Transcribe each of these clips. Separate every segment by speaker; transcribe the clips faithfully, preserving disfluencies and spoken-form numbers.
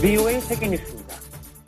Speaker 1: 브이오에이 세계뉴스입니다.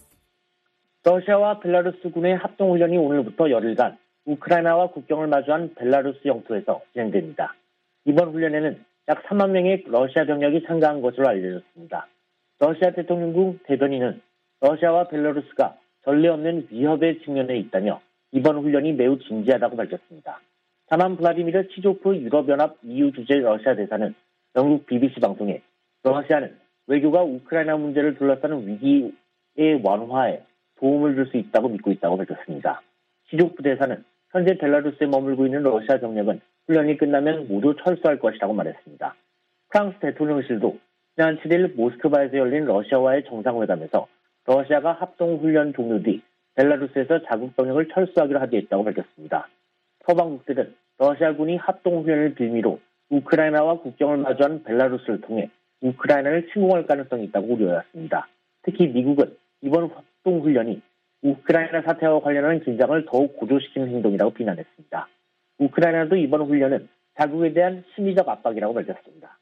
Speaker 1: 러시아와 벨라루스군의 합동훈련이 오늘부터 열흘간 우크라이나와 국경을 마주한 벨라루스 영토에서 진행됩니다. 이번 훈련에는 약 삼만 명의 러시아 병력이 참가한 것으로 알려졌습니다. 러시아 대통령국 대변인은 러시아와 벨라루스가 전례 없는 위협에 직면해 있다며 이번 훈련이 매우 진지하다고 밝혔습니다. 다만 블라디미르 치조프 유럽연합 이유 주재 러시아 대사는 영국 비비씨 방송에 러시아는 외교가 우크라이나 문제를 둘러싸는 위기의 완화에 도움을 줄 수 있다고 믿고 있다고 밝혔습니다. 치조프 대사는 현재 벨라루스에 머물고 있는 러시아 병력은 훈련이 끝나면 모두 철수할 것이라고 말했습니다. 프랑스 대통령실도 지난 칠 일 모스크바에서 열린 러시아와의 정상회담에서 러시아가 합동훈련 종료 뒤 벨라루스에서 자국 병력을 철수하기로 합의했다고 밝혔습니다. 서방국들은 러시아군이 합동훈련을 빌미로 우크라이나와 국경을 마주한 벨라루스를 통해 우크라이나를 침공할 가능성이 있다고 우려했습니다. 특히 미국은 이번 합동훈련이 우크라이나 사태와 관련한 긴장을 더욱 고조시키는 행동이라고 비난했습니다. 우크라이나도 이번 훈련은 자국에 대한 심리적 압박이라고 밝혔습니다.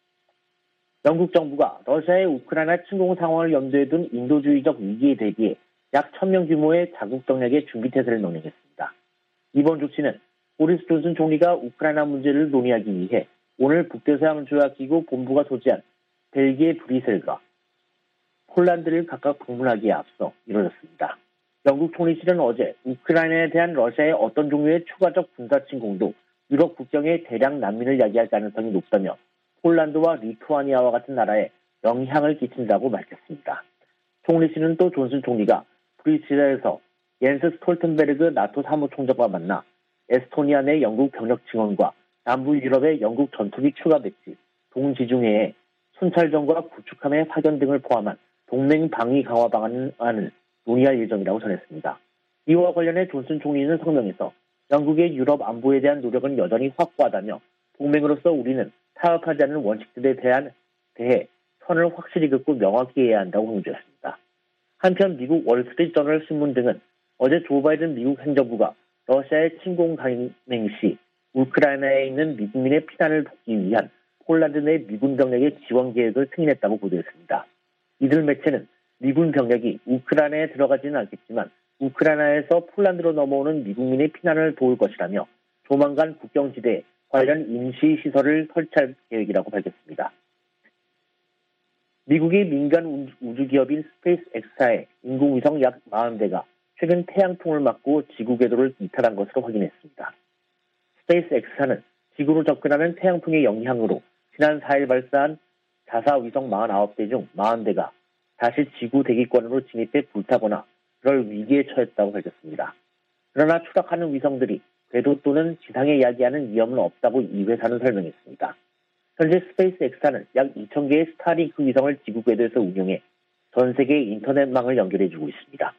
Speaker 1: 영국 정부가 러시아의 우크라이나 침공 상황을 염두에 둔 인도주의적 위기에 대비해 약 천 명 규모의 자국 병력의 준비태세를 명령했습니다. 이번 조치는 보리스 존슨 총리가 우크라이나 문제를 논의하기 위해 오늘 북대서양조약기구 본부가 소지한 벨기에 브뤼셀과 폴란드를 각각 방문하기에 앞서 이루어졌습니다. 영국 총리실은 어제 우크라이나에 대한 러시아의 어떤 종류의 추가적 군사 침공도 유럽 국경에 대량 난민을 야기할 가능성이 높다며 폴란드와 리투아니아와 같은 나라에 영향을 끼친다고 밝혔습니다. 총리실은 또 존슨 총리가 브뤼셀에서 옌스 스톨텐베르그 나토 사무총장과 만나 에스토니아 내 영국 병력 증원과 남부 유럽의 영국 전투기 추가 배치, 동지중해에 순찰전과 구축함의 파견 등을 포함한 동맹 방위 강화 방안을 논의할 예정이라고 전했습니다. 이와 관련해 존슨 총리는 성명에서 영국의 유럽 안보에 대한 노력은 여전히 확고하다며 동맹으로서 우리는 타협하지 않는 원칙들에 대한 대해 선을 확실히 긋고 명확히 해야 한다고 강조했습니다. 한편 미국 월스트리트저널 신문 등은 어제 조 바이든 미국 행정부가 러시아의 침공 강행 시 우크라이나에 있는 미국민의 피난을 돕기 위한 폴란드 내 미군 병력의 지원 계획을 승인했다고 보도했습니다. 이들 매체는 미군 병력이 우크라이나에 들어가지는 않겠지만 우크라이나에서 폴란드로 넘어오는 미국민의 피난을 도울 것이라며 조만간 국경지대에 관련 임시시설을 설치할 계획이라고 밝혔습니다. 미국의 민간 우주기업인 스페이스X사의 인공위성 약 사십 대가 최근 태양풍을 맞고 지구 궤도를 이탈한 것으로 확인했습니다. 스페이스X사는 지구로 접근하는 태양풍의 영향으로 지난 사 일 발사한 자사 위성 사십구 대 중 사십 대가 다시 지구 대기권으로 진입해 불타거나 그럴 위기에 처했다고 밝혔습니다. 그러나 추락하는 위성들이 궤도 또는 지상에 야기하는 위험은 없다고 이 회사는 설명했습니다. 현재 스페이스X사는 약 이천 개의 스타링크 위성을 지구 궤도에서 운용해 전 세계 인터넷망을 연결해주고 있습니다.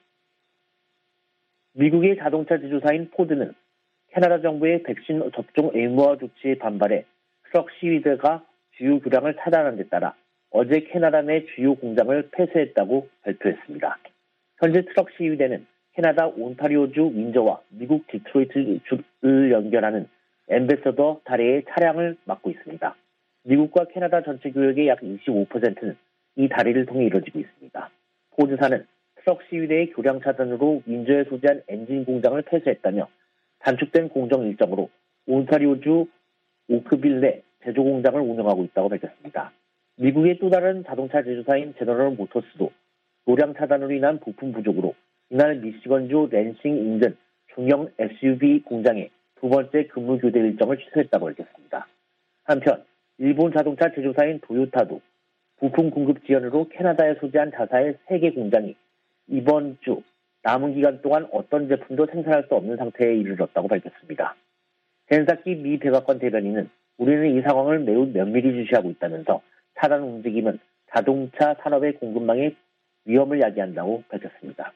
Speaker 1: 미국의 자동차 제조사인 포드는 캐나다 정부의 백신 접종 의무화 조치에 반발해 트럭 시위대가 주요 교량을 차단한 데 따라 어제 캐나다 내 주요 공장을 폐쇄했다고 발표했습니다. 현재 트럭 시위대는 캐나다 온타리오주 윈저와 미국 디트로이트주를 연결하는 앰베서더 다리의 차량을 막고 있습니다. 미국과 캐나다 전체 교역의 약 이십오 퍼센트는 이 다리를 통해 이루어지고 있습니다. 포드사는 트럭 시위대의 교량 차단으로 윈저에 소재한 엔진 공장을 폐쇄했다며 단축된 공정 일정으로 온타리오주 오크빌 내 제조 공장을 운영하고 있다고 밝혔습니다. 미국의 또 다른 자동차 제조사인 제너럴 모터스도 노량 차단으로 인한 부품 부족으로 이날 미시건주 랜싱 인근 중형 에스유브이 공장의 두 번째 근무 교대 일정을 취소했다고 밝혔습니다. 한편 일본 자동차 제조사인 도요타도 부품 공급 지연으로 캐나다에 소재한 자사의 세 개 공장이 이번 주 남은 기간 동안 어떤 제품도 생산할 수 없는 상태에 이르렀다고 밝혔습니다. 젠사키 미 백악관 대변인은 우리는 이 상황을 매우 면밀히 주시하고 있다면서 차단 움직임은 자동차 산업의 공급망에 위험을 야기한다고 밝혔습니다.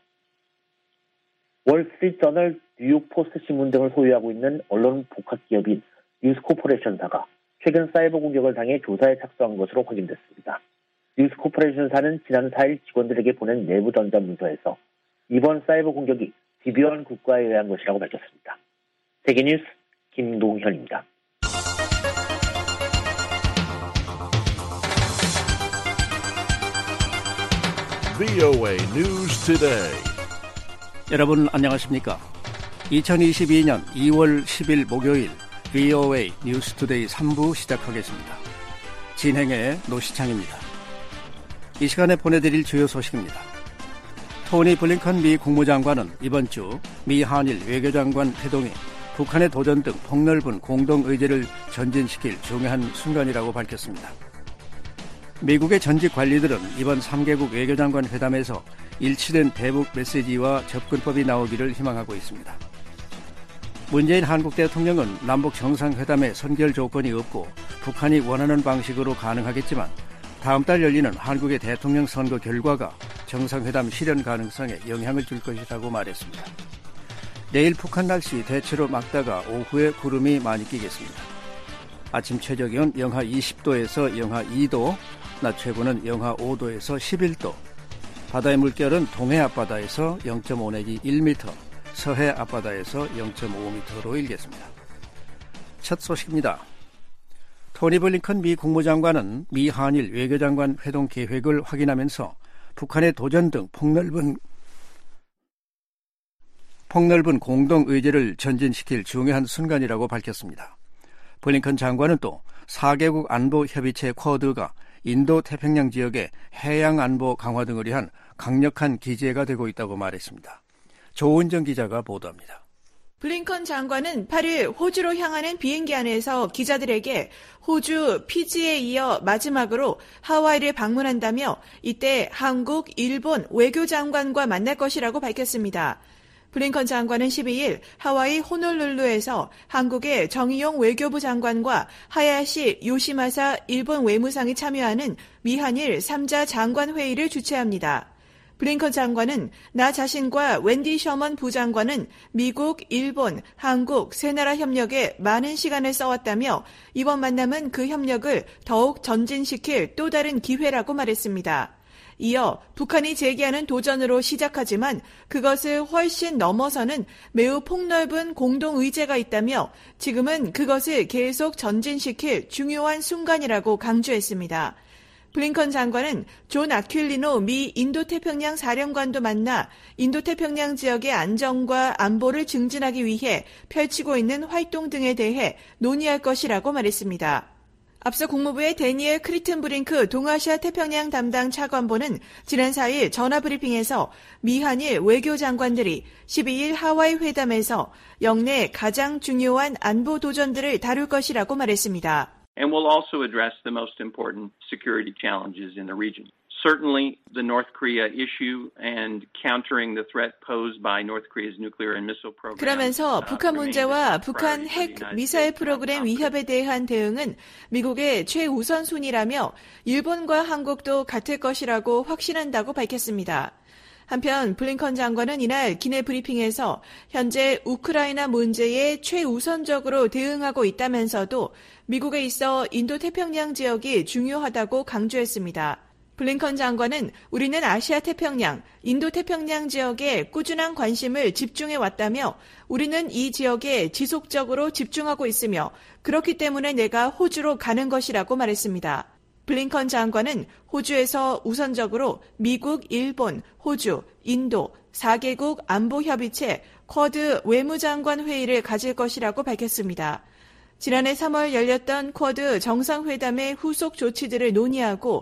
Speaker 1: 월스트리트저널, 뉴욕 포스트 신문 등을 소유하고 있는 언론 복합 기업인 뉴스코퍼레이션사가 최근 사이버 공격을 당해 조사에 착수한 것으로 확인됐습니다. 뉴스코퍼레이션사는 지난 사 일 직원들에게 보낸 내부 전자 문서에서 이번 사이버 공격이 집요한 국가에 의한 것이라고 밝혔습니다. 세계뉴스 김동현입니다.
Speaker 2: 브이오에이 News Today.
Speaker 3: 여러분 안녕하십니까? 이천이십이년 이월 십일 목요일 브이오에이 뉴스 투데이 삼 부 시작하겠습니다. 진행의 노시창입니다. 이 시간에 보내드릴 주요 소식입니다. 토니 블링컨 미 국무장관은 이번 주 미 한일 외교장관 회동이 북한의 도전 등 폭넓은 공동의제를 전진시킬 중요한 순간이라고 밝혔습니다. 미국의 전직 관리들은 이번 삼 개국 외교장관 회담에서 일치된 대북 메시지와 접근법이 나오기를 희망하고 있습니다. 문재인 한국 대통령은 남북 정상회담에 선결 조건이 없고 북한이 원하는 방식으로 가능하겠지만 다음 달 열리는 한국의 대통령 선거 결과가 정상회담 실현 가능성에 영향을 줄 것이라고 말했습니다. 내일 북한 날씨 대체로 맑다가 오후에 구름이 많이 끼겠습니다. 아침 최저기온 영하 이십 도에서 영하 이 도, 낮 최고는 영하 오 도에서 십일 도, 바다의 물결은 동해 앞바다에서 영 점 오 내지 일 미터, 서해 앞바다에서 영 점 오 미터로 일겠습니다. 첫 소식입니다. 토니 블링컨 미 국무장관은 미 한일 외교장관 회동 계획을 확인하면서 북한의 도전 등 폭넓은 폭넓은 공동의제를 전진시킬 중요한 순간이라고 밝혔습니다. 블링컨 장관은 또 사 개국 안보협의체 쿼드가 인도태평양 지역의 해양안보 강화 등을 위한 강력한 기제가 되고 있다고 말했습니다. 조은정 기자가 보도합니다.
Speaker 4: 블링컨 장관은 팔일 호주로 향하는 비행기 안에서 기자들에게 호주, 피지에 이어 마지막으로 하와이를 방문한다며 이때 한국, 일본 외교장관과 만날 것이라고 밝혔습니다. 블링컨 장관은 십이일 하와이 호놀룰루에서 한국의 정의용 외교부 장관과 하야시 요시마사 일본 외무상이 참여하는 미한일 삼 자 장관 회의를 주최합니다. 블링컨 장관은 나 자신과 웬디 셔먼 부장관은 미국, 일본, 한국 세 나라 협력에 많은 시간을 써왔다며 이번 만남은 그 협력을 더욱 전진시킬 또 다른 기회라고 말했습니다. 이어 북한이 제기하는 도전으로 시작하지만 그것을 훨씬 넘어서는 매우 폭넓은 공동의제가 있다며 지금은 그것을 계속 전진시킬 중요한 순간이라고 강조했습니다. 블링컨 장관은 존 아퀼리노 미 인도태평양 사령관도 만나 인도태평양 지역의 안정과 안보를 증진하기 위해 펼치고 있는 활동 등에 대해 논의할 것이라고 말했습니다. 앞서 국무부의 데니엘 크리튼브링크 동아시아 태평양 담당 차관보는 지난 사일 전화브리핑에서 미한일 외교장관들이 십이일 하와이 회담에서 역내 가장 중요한 안보 도전들을 다룰 것이라고 말했습니다.
Speaker 5: And we'll also address the most important security challenges in the region. Certainly, the North Korea issue and countering the threat posed by North Korea's nuclear and missile program.
Speaker 4: 그러면서 북한 문제와 북한 핵 미사일 프로그램 위협에 대한 대응은 미국의 최우선순위라며 일본과 한국도 같을 것이라고 확신한다고 밝혔습니다. 한편 블링컨 장관은 이날 기내 브리핑에서 현재 우크라이나 문제에 최우선적으로 대응하고 있다면서도 미국에 있어 인도태평양 지역이 중요하다고 강조했습니다. 블링컨 장관은 우리는 아시아 태평양, 인도태평양 지역에 꾸준한 관심을 집중해 왔다며 우리는 이 지역에 지속적으로 집중하고 있으며 그렇기 때문에 내가 호주로 가는 것이라고 말했습니다. 블링컨 장관은 호주에서 우선적으로 미국, 일본, 호주, 인도 사 개국 안보협의체 쿼드 외무장관 회의를 가질 것이라고 밝혔습니다. 지난해 삼월 열렸던 쿼드 정상회담의 후속 조치들을 논의하고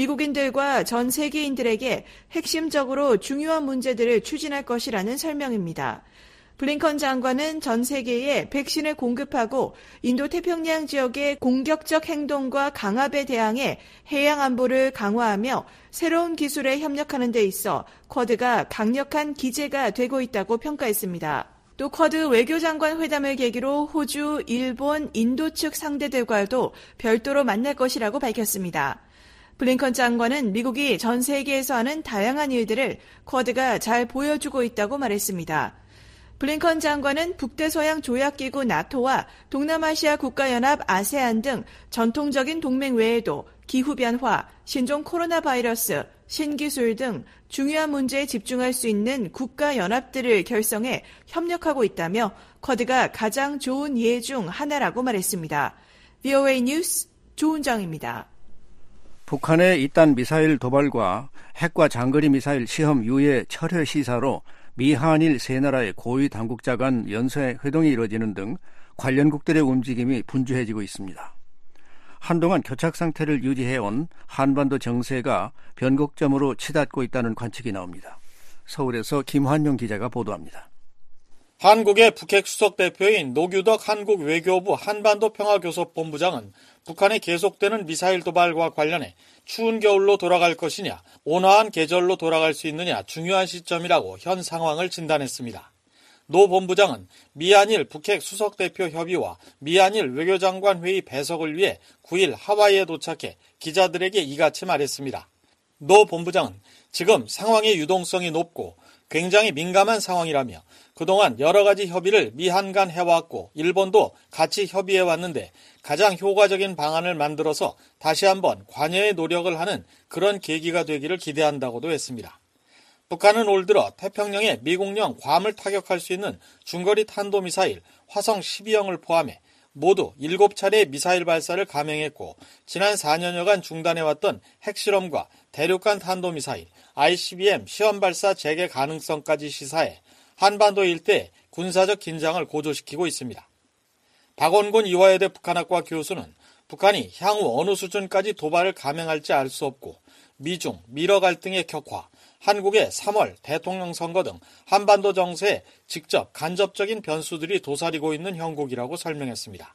Speaker 4: 미국인들과 전 세계인들에게 핵심적으로 중요한 문제들을 추진할 것이라는 설명입니다. 블링컨 장관은 전 세계에 백신을 공급하고 인도태평양 지역의 공격적 행동과 강압에 대항해 해양 안보를 강화하며 새로운 기술에 협력하는 데 있어 쿼드가 강력한 기제가 되고 있다고 평가했습니다. 또 쿼드 외교장관 회담을 계기로 호주, 일본, 인도 측 상대들과도 별도로 만날 것이라고 밝혔습니다. 블링컨 장관은 미국이 전 세계에서 하는 다양한 일들을 쿼드가 잘 보여주고 있다고 말했습니다. 블링컨 장관은 북대서양 조약기구 나토와 동남아시아 국가연합 아세안 등 전통적인 동맹 외에도 기후변화, 신종 코로나 바이러스, 신기술 등 중요한 문제에 집중할 수 있는 국가연합들을 결성해 협력하고 있다며 쿼드가 가장 좋은 예 중 하나라고 말했습니다. 브이오에이 뉴스 조은정입니다.
Speaker 3: 북한의 잇단 미사일 도발과 핵과 장거리 미사일 시험 유예 철회 시사로 미한일 세 나라의 고위 당국자 간 연쇄 회동이 이뤄지는 등 관련국들의 움직임이 분주해지고 있습니다. 한동안 교착 상태를 유지해온 한반도 정세가 변곡점으로 치닫고 있다는 관측이 나옵니다. 서울에서 김환용 기자가 보도합니다.
Speaker 6: 한국의 북핵 수석 대표인 노규덕 한국 외교부 한반도 평화교섭본부장은 북한의 계속되는 미사일 도발과 관련해 추운 겨울로 돌아갈 것이냐, 온화한 계절로 돌아갈 수 있느냐 중요한 시점이라고 현 상황을 진단했습니다. 노 본부장은 미한일 북핵 수석 대표 협의와 미한일 외교장관 회의 배석을 위해 구일 하와이에 도착해 기자들에게 이같이 말했습니다. 노 본부장은 지금 상황의 유동성이 높고 굉장히 민감한 상황이라며 그동안 여러 가지 협의를 미한 간 해왔고 일본도 같이 협의해왔는데 가장 효과적인 방안을 만들어서 다시 한번 관여의 노력을 하는 그런 계기가 되기를 기대한다고도 했습니다. 북한은 올 들어 태평양에 미국령 괌을 타격할 수 있는 중거리 탄도미사일 화성 십이형을 포함해 모두 일곱 차례의 미사일 발사를 감행했고 지난 사 년여간 중단해왔던 핵실험과 대륙간 탄도미사일 아이씨비엠 시험 발사 재개 가능성까지 시사해 한반도 일대 군사적 긴장을 고조시키고 있습니다. 박원곤 이화여대 북한학과 교수는 북한이 향후 어느 수준까지 도발을 감행할지 알 수 없고 미중, 미러 갈등의 격화, 한국의 삼월 대통령 선거 등 한반도 정세에 직접 간접적인 변수들이 도사리고 있는 형국이라고 설명했습니다.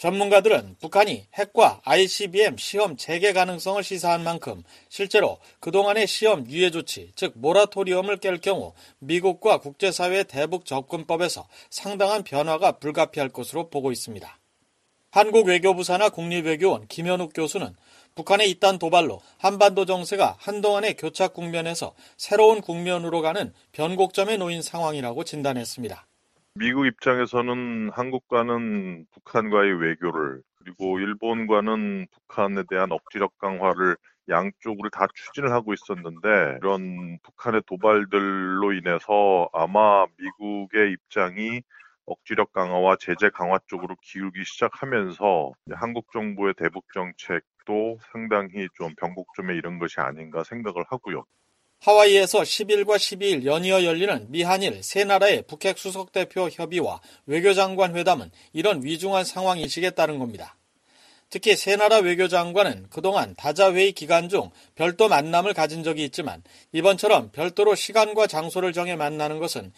Speaker 6: 전문가들은 북한이 핵과 아이씨비엠 시험 재개 가능성을 시사한 만큼 실제로 그동안의 시험 유예 조치, 즉 모라토리엄을 깰 경우 미국과 국제사회의 대북 접근법에서 상당한 변화가 불가피할 것으로 보고 있습니다. 한국 외교부 산하 국립외교원 김현욱 교수는 북한의 잇단 도발로 한반도 정세가 한동안의 교착 국면에서 새로운 국면으로 가는 변곡점에 놓인 상황이라고 진단했습니다.
Speaker 7: 미국 입장에서는 한국과는 북한과의 외교를 그리고 일본과는 북한에 대한 억지력 강화를 양쪽으로 다 추진을 하고 있었는데 이런 북한의 도발들로 인해서 아마 미국의 입장이 억지력 강화와 제재 강화 쪽으로 기울기 시작하면서 한국 정부의 대북 정책도 상당히 좀 변곡점에 이른 것이 아닌가 생각을 하고요.
Speaker 6: 하와이에서 십일과 십이일 연이어 열리는 미한일 세 나라의 북핵 수석대표 협의와 외교장관 회담은 이런 위중한 상황 인식에 따른 겁니다. 특히 세 나라 외교장관은 그동안 다자회의 기간 중 별도 만남을 가진 적이 있지만 이번처럼 별도로 시간과 장소를 정해 만나는 것은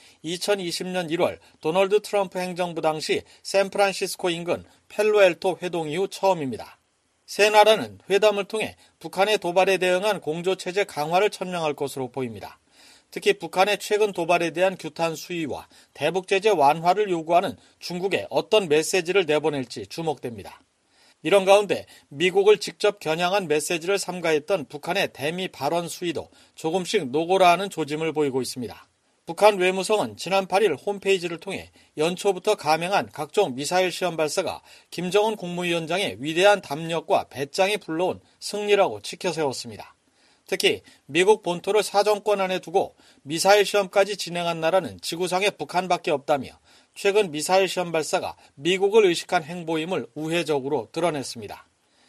Speaker 6: 이천이십년 일월 도널드 트럼프 행정부 당시 샌프란시스코 인근 펠로알토 회동 이후 처음입니다. 세 나라는 회담을 통해 북한의 도발에 대응한 공조체제 강화를 천명할 것으로 보입니다. 특히 북한의 최근 도발에 대한 규탄 수위와 대북제재 완화를 요구하는 중국에 어떤 메시지를 내보낼지 주목됩니다. 이런 가운데 미국을 직접 겨냥한 메시지를 삼가했던 북한의 대미 발언 수위도 조금씩 노골화하는 조짐을 보이고 있습니다. 북한 외무성은 지난 팔일 홈페이지를 통해 연초부터 감행한 각종 미사일 시험 발사가 김정은 국무위원장의 위대한 담력과 배짱이 불러온 승리라고 치켜세웠습니다. 특히 미국 본토를 사정권 안에 두고 미사일 시험까지 진행한 나라는 지구상에 북한밖에 없다며 최근 미사일 시험 발사가 미국을 의식한 행보임을 우회적으로 드러냈습니다.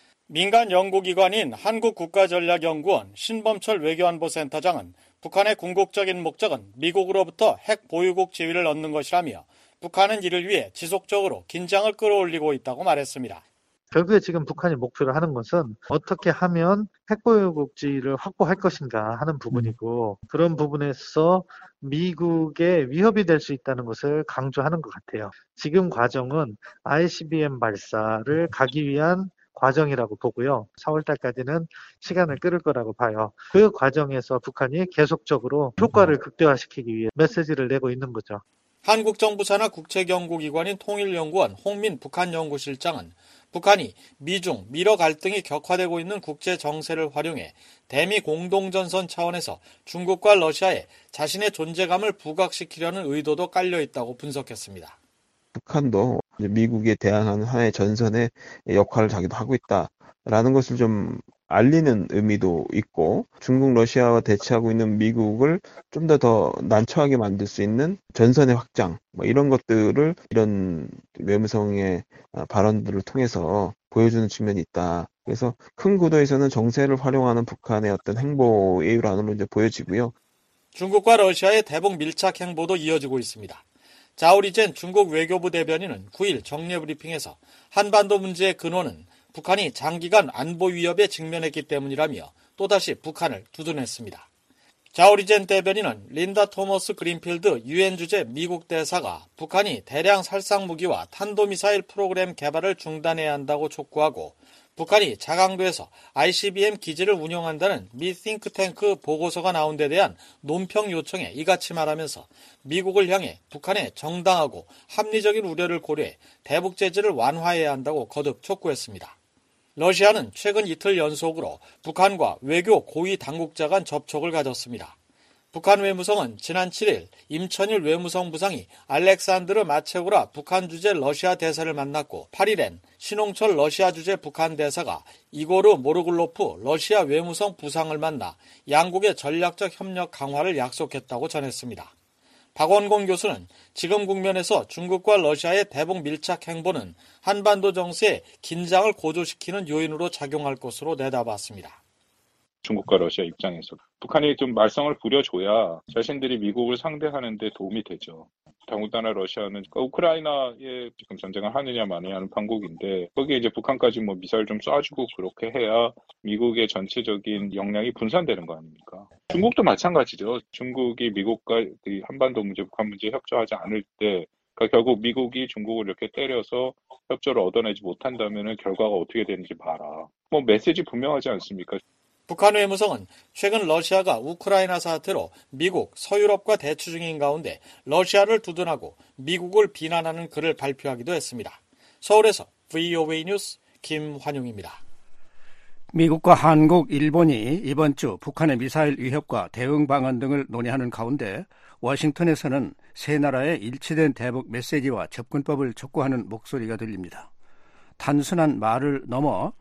Speaker 6: 민간 연구기관인 한국국가전략연구원 신범철 외교안보센터장은 북한의 궁극적인 목적은 미국으로부터 핵 보유국 지위를 얻는 것이라며 북한은 이를 위해 지속적으로 긴장을 끌어올리고 있다고 말했습니다.
Speaker 8: 결국에 지금 북한이 목표로 하는 것은 어떻게 하면 핵보유국지를 확보할 것인가 하는 부분이고 그런 부분에서 미국의 위협이 될 수 있다는 것을 강조하는 것 같아요. 지금 과정은 아이씨비엠 발사를 가기 위한 과정이라고 보고요. 사월 달까지는 시간을 끌을 거라고 봐요. 그 과정에서 북한이 계속적으로 효과를 극대화시키기 위해 메시지를 내고 있는 거죠.
Speaker 6: 한국 정부 산하 국책연구기관인 통일연구원 홍민 북한연구실장은 북한이 미중, 미러 갈등이 격화되고 있는 국제 정세를 활용해 대미 공동전선 차원에서 중국과 러시아에 자신의 존재감을 부각시키려는 의도도 깔려 있다고 분석했습니다.
Speaker 9: 북한도 미국에 대항하는 하나의 전선의 역할을 자기도 하고 있다라는 것을 좀 알리는 의미도 있고, 중국, 러시아와 대치하고 있는 미국을 좀 더 더 난처하게 만들 수 있는 전선의 확장, 뭐 이런 것들을 이런 외무성의 발언들을 통해서 보여주는 측면이 있다. 그래서 큰 구도에서는 정세를 활용하는 북한의 어떤 행보의 일환으로 이제 보여지고요.
Speaker 6: 중국과 러시아의 대북 밀착 행보도 이어지고 있습니다. 자오리젠 중국 외교부 대변인은 구 일 정례 브리핑에서 한반도 문제의 근원은 북한이 장기간 안보 위협에 직면했기 때문이라며 또다시 북한을 두둔했습니다. 자오리젠 대변인은 린다 토머스 그린필드 유엔 주재 미국 대사가 북한이 대량 살상 무기와 탄도미사일 프로그램 개발을 중단해야 한다고 촉구하고, 북한이 자강도에서 아이씨비엠 기지를 운영한다는 미 싱크탱크 보고서가 나온 데 대한 논평 요청에 이같이 말하면서 미국을 향해 북한의 정당하고 합리적인 우려를 고려해 대북 제재를 완화해야 한다고 거듭 촉구했습니다. 러시아는 최근 이틀 연속으로 북한과 외교 고위 당국자 간 접촉을 가졌습니다. 북한 외무성은 지난 칠 일 임천일 외무성 부상이 알렉산드르 마체고라 북한 주재 러시아 대사를 만났고, 팔 일엔 신홍철 러시아 주재 북한 대사가 이고르 모르글로프 러시아 외무성 부상을 만나 양국의 전략적 협력 강화를 약속했다고 전했습니다. 박원공 교수는 지금 국면에서 중국과 러시아의 대북 밀착 행보는 한반도 정세에 긴장을 고조시키는 요인으로 작용할 것으로 내다봤습니다.
Speaker 10: 중국과 러시아 입장에서 북한이 좀 말썽을 부려줘야 자신들이 미국을 상대하는 데 도움이 되죠. 더군다나 러시아는 우크라이나에 지금 전쟁을 하느냐 마느냐 하는 판국인데, 거기에 이제 북한까지 뭐 미사일 좀 쏴주고 그렇게 해야 미국의 전체적인 역량이 분산되는 거 아닙니까? 중국도 마찬가지죠. 중국이 미국과 한반도 문제, 북한 문제에 협조하지 않을 때, 그러니까 결국 미국이 중국을 이렇게 때려서 협조를 얻어내지 못한다면 결과가 어떻게 되는지 봐라. 뭐 메시지 분명하지 않습니까?
Speaker 6: 북한 외무성은 최근 러시아가 우크라이나 사태로 미국, 서유럽과 대치 중인 가운데 러시아를 두둔하고 미국을 비난하는 글을 발표하기도 했습니다. 서울에서 브이오에이 뉴스 김환용입니다.
Speaker 3: 미국과 한국, 일본이 이번 주 북한의 미사일 위협과 대응 방안 등을 논의하는 가운데 워싱턴에서는 세 나라의 일치된 대북 메시지와 접근법을 촉구하는 목소리가 들립니다. 단순한 말을 넘어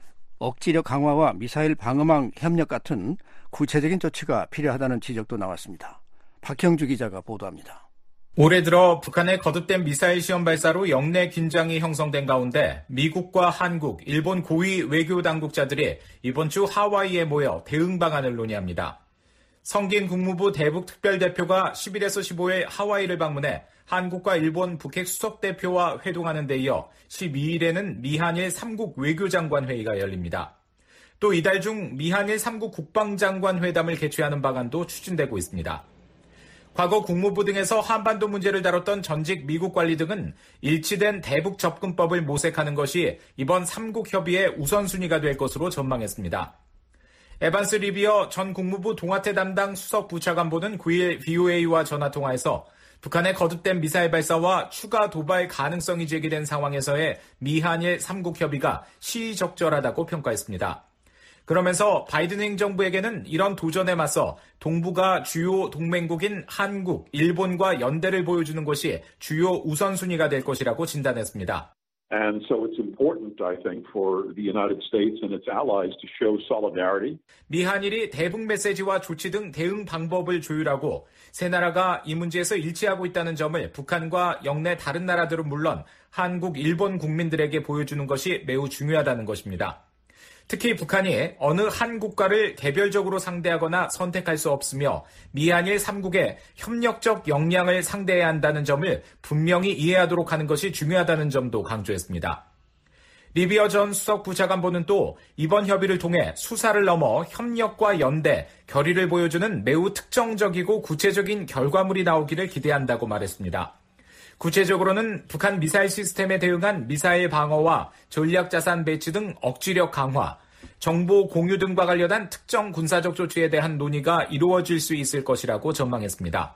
Speaker 3: 억지력 강화와 미사일 방어망 협력 같은 구체적인 조치가 필요하다는 지적도 나왔습니다. 박형주 기자가 보도합니다.
Speaker 11: 올해 들어 북한의 거듭된 미사일 시험 발사로 영내 긴장이 형성된 가운데 미국과 한국, 일본 고위 외교 당국자들이 이번 주 하와이에 모여 대응 방안을 논의합니다. 성긴 국무부 대북 특별대표가 십일에서 십오일 하와이를 방문해 한국과 일본 북핵 수석대표와 회동하는 데 이어 십이일에는 미한일 삼국 외교장관 회의가 열립니다. 또 이달 중 미한일 삼국 국방장관 회담을 개최하는 방안도 추진되고 있습니다. 과거 국무부 등에서 한반도 문제를 다뤘던 전직 미국 관리 등은 일치된 대북 접근법을 모색하는 것이 이번 삼국 협의의 우선순위가 될 것으로 전망했습니다. 에반스 리비어 전 국무부 동아태 담당 수석 부차관보는 구 일 브이오에이와 전화통화에서 북한의 거듭된 미사일 발사와 추가 도발 가능성이 제기된 상황에서의 미한일 삼국 협의가 시의적절하다고 평가했습니다. 그러면서 바이든 행정부에게는 이런 도전에 맞서 동북아 주요 동맹국인 한국, 일본과 연대를 보여주는 것이 주요 우선순위가 될 것이라고 진단했습니다.
Speaker 12: And so it's important, I think, for the United States and its allies to show solidarity.
Speaker 11: 미한일이 대북 메시지와 조치 등 대응 방법을 조율하고 세 나라가 이 문제에서 일치하고 있다는 점을 북한과 영내 다른 나라들은 물론 한국, 일본 국민들에게 보여주는 것이 매우 중요하다는 것입니다. 특히 북한이 어느 한 국가를 개별적으로 상대하거나 선택할 수 없으며 미한일 삼국의 협력적 역량을 상대해야 한다는 점을 분명히 이해하도록 하는 것이 중요하다는 점도 강조했습니다. 리비어 전 수석 부차관보는 또 이번 협의를 통해 수사를 넘어 협력과 연대, 결의를 보여주는 매우 특정적이고 구체적인 결과물이 나오기를 기대한다고 말했습니다. 구체적으로는 북한 미사일 시스템에 대응한 미사일 방어와 전략자산 배치 등 억지력 강화, 정보 공유 등과 관련한 특정 군사적 조치에 대한 논의가 이루어질 수 있을 것이라고 전망했습니다.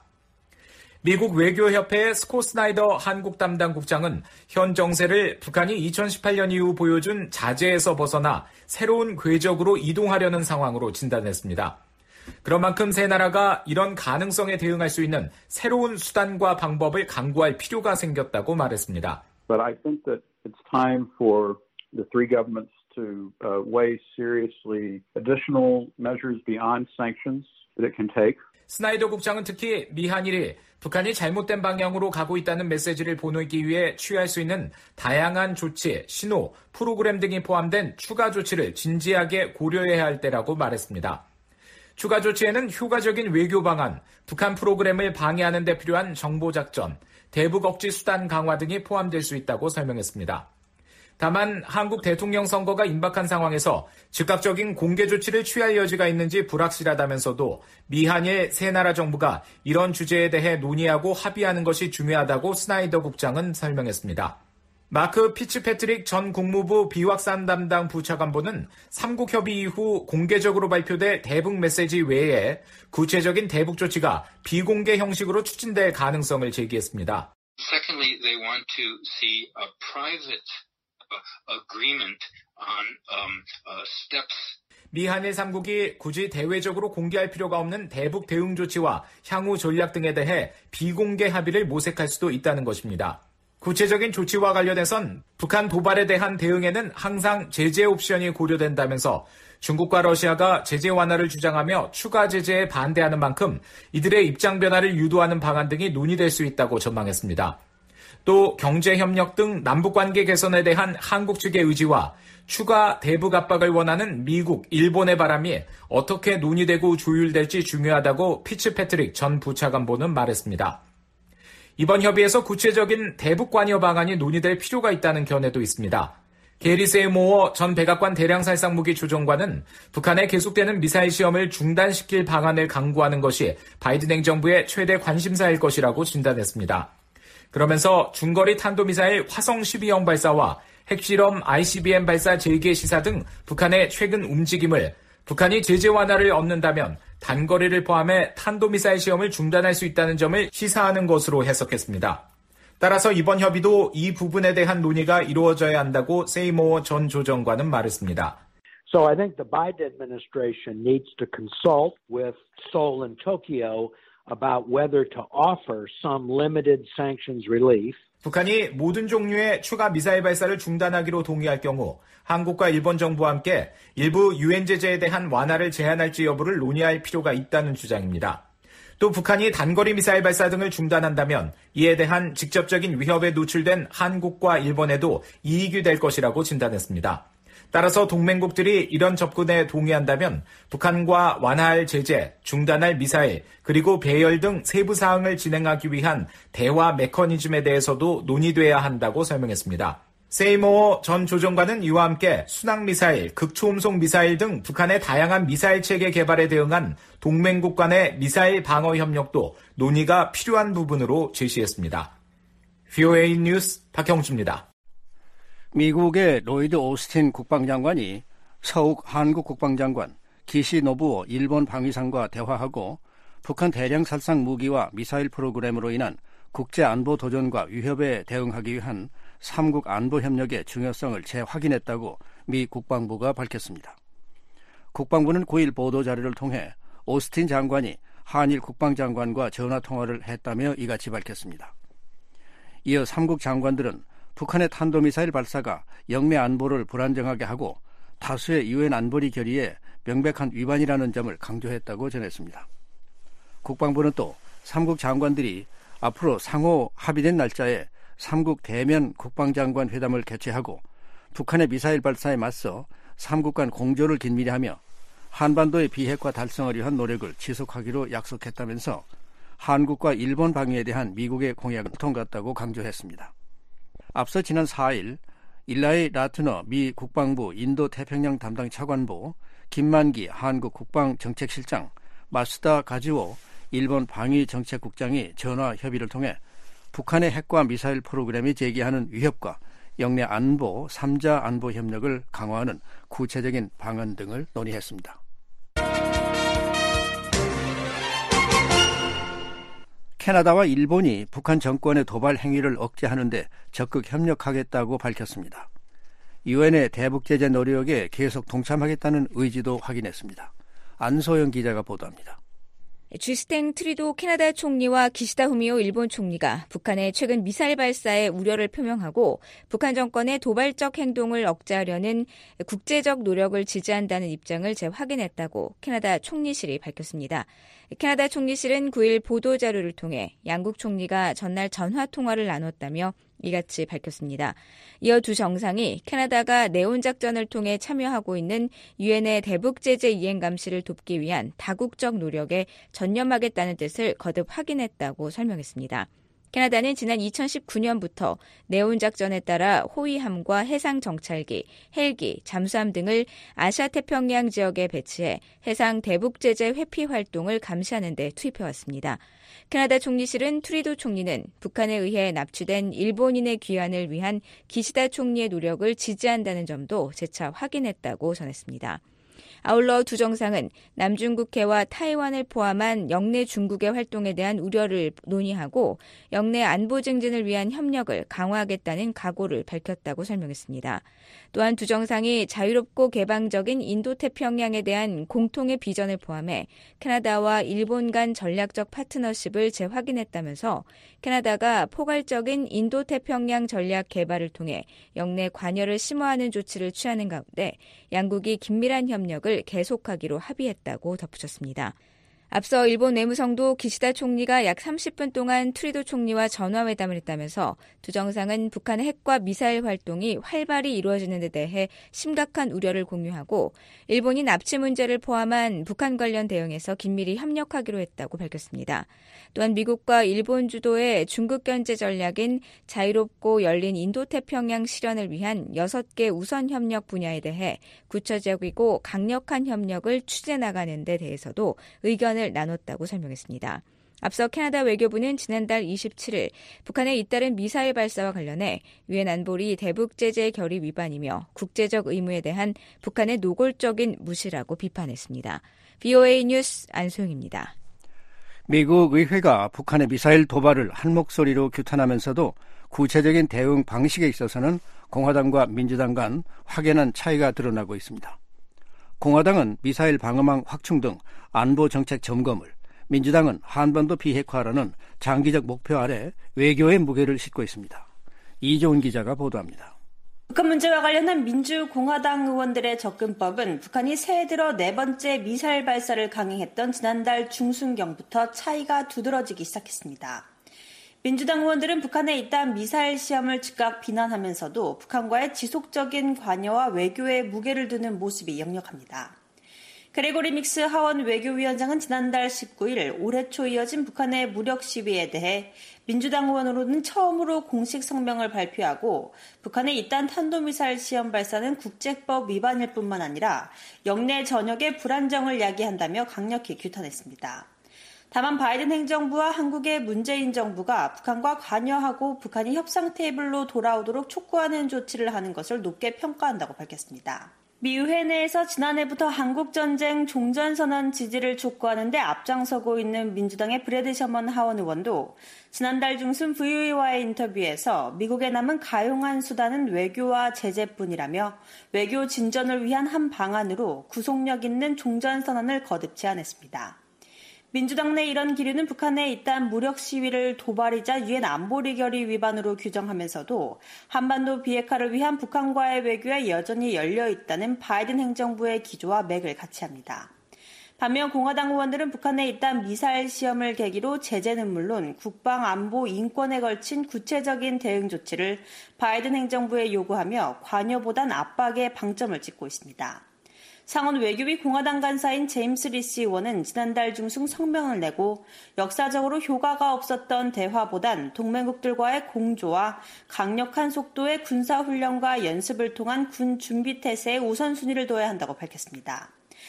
Speaker 11: 미국 외교협회의 스콧 스나이더 한국 담당 국장은 현 정세를 북한이 이천십팔 년 이후 보여준 자제에서 벗어나 새로운 궤적으로 이동하려는 상황으로 진단했습니다. 그런 만큼 세 나라가 이런 가능성에 대응할 수 있는 새로운 수단과 방법을 강구할 필요가 생겼다고 말했습니다.
Speaker 12: But I think that it's time for the three governments to uh, weigh seriously additional measures beyond sanctions that it can take.
Speaker 11: 스나이더 국장은 특히 미한일이 북한이 잘못된 방향으로 가고 있다는 메시지를 보내기 위해 취할 수 있는 다양한 조치, 신호, 프로그램 등이 포함된 추가 조치를 진지하게 고려해야 할 때라고 말했습니다. 추가 조치에는 효과적인 외교 방안, 북한 프로그램을 방해하는 데 필요한 정보작전, 대북 억지 수단 강화 등이 포함될 수 있다고 설명했습니다. 다만 한국 대통령 선거가 임박한 상황에서 즉각적인 공개 조치를 취할 여지가 있는지 불확실하다면서도 미한일 세 나라 정부가 이런 주제에 대해 논의하고 합의하는 것이 중요하다고 스나이더 국장은 설명했습니다. 마크 피츠패트릭 전 국무부 비확산 담당 부차관보는 삼국 협의 이후 공개적으로 발표될 대북 메시지 외에 구체적인 대북 조치가 비공개 형식으로 추진될 가능성을 제기했습니다.
Speaker 13: Secondly, they want to see a private agreement on um, uh, steps.
Speaker 11: 미한일 삼국이 굳이 대외적으로 공개할 필요가 없는 대북 대응 조치와 향후 전략 등에 대해 비공개 합의를 모색할 수도 있다는 것입니다. 구체적인 조치와 관련해선 북한 도발에 대한 대응에는 항상 제재 옵션이 고려된다면서 중국과 러시아가 제재 완화를 주장하며 추가 제재에 반대하는 만큼 이들의 입장 변화를 유도하는 방안 등이 논의될 수 있다고 전망했습니다. 또 경제협력 등 남북관계 개선에 대한 한국 측의 의지와 추가 대북 압박을 원하는 미국, 일본의 바람이 어떻게 논의되고 조율될지 중요하다고 피츠패트릭 전 부차관보는 말했습니다. 이번 협의에서 구체적인 대북 관여 방안이 논의될 필요가 있다는 견해도 있습니다. 게리 세이모어 전 백악관 대량살상무기 조정관은 북한의 계속되는 미사일 시험을 중단시킬 방안을 강구하는 것이 바이든 행정부의 최대 관심사일 것이라고 진단했습니다. 그러면서 중거리 탄도미사일 화성 십이형 발사와 핵실험 아이씨비엠 발사 재개 시사 등 북한의 최근 움직임을 북한이 제재 완화를 얻는다면 단거리를 포함해 탄도미사일 시험을 중단할 수 있다는 점을 시사하는 것으로 해석했습니다. 따라서 이번 협의도 이 부분에 대한 논의가 이루어져야 한다고 세이모어 전 조정관은 말했습니다.
Speaker 14: So I think the Biden administration needs to consult with Seoul and Tokyo about whether to offer some limited sanctions relief.
Speaker 11: 북한이 모든 종류의 추가 미사일 발사를 중단하기로 동의할 경우 한국과 일본 정부와 함께 일부 유엔 제재에 대한 완화를 제한할지 여부를 논의할 필요가 있다는 주장입니다. 또 북한이 단거리 미사일 발사 등을 중단한다면 이에 대한 직접적인 위협에 노출된 한국과 일본에도 이익이 될 것이라고 진단했습니다. 따라서 동맹국들이 이런 접근에 동의한다면 북한과 완화할 제재, 중단할 미사일, 그리고 배열 등 세부 사항을 진행하기 위한 대화 메커니즘에 대해서도 논의돼야 한다고 설명했습니다. 세이모어 전 조정관은 이와 함께 순항미사일, 극초음속 미사일 등 북한의 다양한 미사일 체계 개발에 대응한 동맹국 간의 미사일 방어 협력도 논의가 필요한 부분으로 제시했습니다. 브이오에이 뉴스 박형주입니다.
Speaker 3: 미국의 로이드 오스틴 국방장관이 서욱 한국 국방장관 기시 노부오 일본 방위상과 대화하고 북한 대량살상 무기와 미사일 프로그램으로 인한 국제안보 도전과 위협에 대응하기 위한 삼국 안보협력의 중요성을 재확인했다고 미 국방부가 밝혔습니다. 국방부는 구일 보도자료를 통해 오스틴 장관이 한일 국방장관과 전화통화를 했다며 이같이 밝혔습니다. 이어 삼국 장관들은 북한의 탄도미사일 발사가 영내 안보를 불안정하게 하고 다수의 유엔 안보리 결의에 명백한 위반이라는 점을 강조했다고 전했습니다. 국방부는 또 삼국 장관들이 앞으로 상호 합의된 날짜에 삼국 대면 국방장관 회담을 개최하고 북한의 미사일 발사에 맞서 삼국 간 공조를 긴밀히 하며 한반도의 비핵화 달성을 위한 노력을 지속하기로 약속했다면서 한국과 일본 방위에 대한 미국의 공약은 통같다고 강조했습니다. 앞서 지난 사일 일라이 라트너 미 국방부 인도태평양 담당 차관보, 김만기 한국 국방정책실장, 마스다 가지오 일본 방위정책국장이 전화 협의를 통해 북한의 핵과 미사일 프로그램이 제기하는 위협과 영내 안보, 삼자 안보 협력을 강화하는 구체적인 방안 등을 논의했습니다. 캐나다와 일본이 북한 정권의 도발 행위를 억제하는 데 적극 협력하겠다고 밝혔습니다. 유엔의 대북 제재 노력에 계속 동참하겠다는 의지도 확인했습니다. 안소영 기자가 보도합니다.
Speaker 15: 주스틴 트리도 캐나다 총리와 기시다 후미오 일본 총리가 북한의 최근 미사일 발사에 우려를 표명하고 북한 정권의 도발적 행동을 억제하려는 국제적 노력을 지지한다는 입장을 재확인했다고 캐나다 총리실이 밝혔습니다. 캐나다 총리실은 구일 보도자료를 통해 양국 총리가 전날 전화통화를 나눴다며 이같이 밝혔습니다. 이어 두 정상이 캐나다가 네온작전을 통해 참여하고 있는 유엔의 대북제재 이행 감시를 돕기 위한 다국적 노력에 전념하겠다는 뜻을 거듭 확인했다고 설명했습니다. 캐나다는 지난 이천십구 년부터 네온작전에 따라 호위함과 해상정찰기, 헬기, 잠수함 등을 아시아태평양 지역에 배치해 해상 대북제재 회피 활동을 감시하는 데 투입해왔습니다. 캐나다 총리실은 트리도 총리는 북한에 의해 납치된 일본인의 귀환을 위한 기시다 총리의 노력을 지지한다는 점도 재차 확인했다고 전했습니다. 아울러 두 정상은 남중국해와 타이완을 포함한 영내 중국의 활동에 대한 우려를 논의하고 영내 안보 증진을 위한 협력을 강화하겠다는 각오를 밝혔다고 설명했습니다. 또한 두 정상이 자유롭고 개방적인 인도태평양에 대한 공통의 비전을 포함해 캐나다와 일본 간 전략적 파트너십을 재확인했다면서 캐나다가 포괄적인 인도태평양 전략 개발을 통해 영내 관여를 심화하는 조치를 취하는 가운데 양국이 긴밀한 협력을 계속하기로 합의했다고 덧붙였습니다. 앞서 일본 외무성도 기시다 총리가 약 삼십 분 동안 트리도 총리와 전화회담을 했다면서 두 정상은 북한의 핵과 미사일 활동이 활발히 이루어지는 데 대해 심각한 우려를 공유하고 일본이 납치 문제를 포함한 북한 관련 대응에서 긴밀히 협력하기로 했다고 밝혔습니다. 또한 미국과 일본 주도의 중국 견제 전략인 자유롭고 열린 인도태평양 실현을 위한 여섯 개 우선 협력 분야에 대해 구체적이고 강력한 협력을 추진해 나가는 데 대해서도 의견을 나눴다고 설명했습니다. 앞서 캐나다 외교부는 지난달 이십칠일 북한의 잇따른 미사일 발사와 관련해 유엔 안보리 대북제재 결의 위반이며 국제적 의무에 대한 북한의 노골적인 무시라고 비판했습니다. 브이오에이 뉴스 안소영입니다.
Speaker 3: 미국 의회가 북한의 미사일 도발을 한 목소리로 규탄하면서도 구체적인 대응 방식에 있어서는 공화당과 민주당 간 확연한 차이가 드러나고 있습니다. 공화당은 미사일 방어망 확충 등 안보 정책 점검을, 민주당은 한반도 비핵화라는 장기적 목표 아래 외교의 무게를 싣고 있습니다. 이종훈 기자가 보도합니다.
Speaker 16: 북한 문제와 관련한 민주공화당 의원들의 접근법은 북한이 새해 들어 네 번째 미사일 발사를 강행했던 지난달 중순경부터 차이가 두드러지기 시작했습니다. 민주당 의원들은 북한의 잇따른 미사일 시험을 즉각 비난하면서도 북한과의 지속적인 관여와 외교에 무게를 두는 모습이 역력합니다. 그레고리 믹스 하원 외교위원장은 지난달 십구일 올해 초 이어진 북한의 무력 시위에 대해 민주당 의원으로는 처음으로 공식 성명을 발표하고 북한의 잇따른 탄도미사일 시험 발사는 국제법 위반일 뿐만 아니라 영내 전역의 불안정을 야기한다며 강력히 규탄했습니다. 다만 바이든 행정부와 한국의 문재인 정부가 북한과 관여하고 북한이 협상 테이블로 돌아오도록 촉구하는 조치를 하는 것을 높게 평가한다고 밝혔습니다. 미 의회 내에서 지난해부터 한국전쟁 종전선언 지지를 촉구하는 데 앞장서고 있는 민주당의 브래드 셔먼 하원 의원도 지난달 중순 브이오에이와의 인터뷰에서 미국에 남은 가용한 수단은 외교와 제재뿐이라며 외교 진전을 위한 한 방안으로 구속력 있는 종전선언을 거듭 제안했습니다. 민주당 내 이런 기류는 북한의 잇따른 무력 시위를 도발이자 유엔 안보리 결의 위반으로 규정하면서도 한반도 비핵화를 위한 북한과의 외교에 여전히 열려 있다는 바이든 행정부의 기조와 맥을 같이 합니다. 반면 공화당 의원들은 북한의 잇따른 미사일 시험을 계기로 제재는 물론 국방, 안보, 인권에 걸친 구체적인 대응 조치를 바이든 행정부에 요구하며 관여보단 압박에 방점을 찍고 있습니다. 상원 외교위 공화당 간사인 제임스 리시 의원은 지난달 중순 성명을 내고 역사적으로 효과가 없었던 대화보단 동맹국들과의 공조와 강력한 속도의 군사훈련과 연습을 통한 군 준비 태세에 우선순위를 둬야 한다고 밝혔습니다.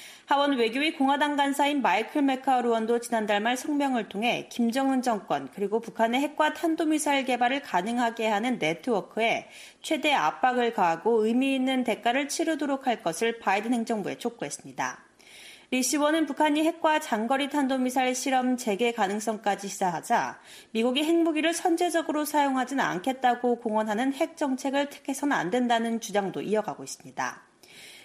Speaker 16: 하원 외교위 공화당 간사인 마이클 맥카울 의원도 지난달 말 성명을 통해 김정은 정권 그리고 북한의 핵과 탄도미사일 개발을 가능하게 하는 네트워크에 최대 압박을 가하고 의미 있는 대가를 치르도록 할 것을 바이든 행정부에 촉구했습니다. 리 의원은 북한이 핵과 장거리 탄도미사일 실험 재개 가능성까지 시사하자 미국이 핵무기를 선제적으로 사용하지는 않겠다고 공언하는 핵 정책을 택해서는 안 된다는 주장도 이어가고 있습니다.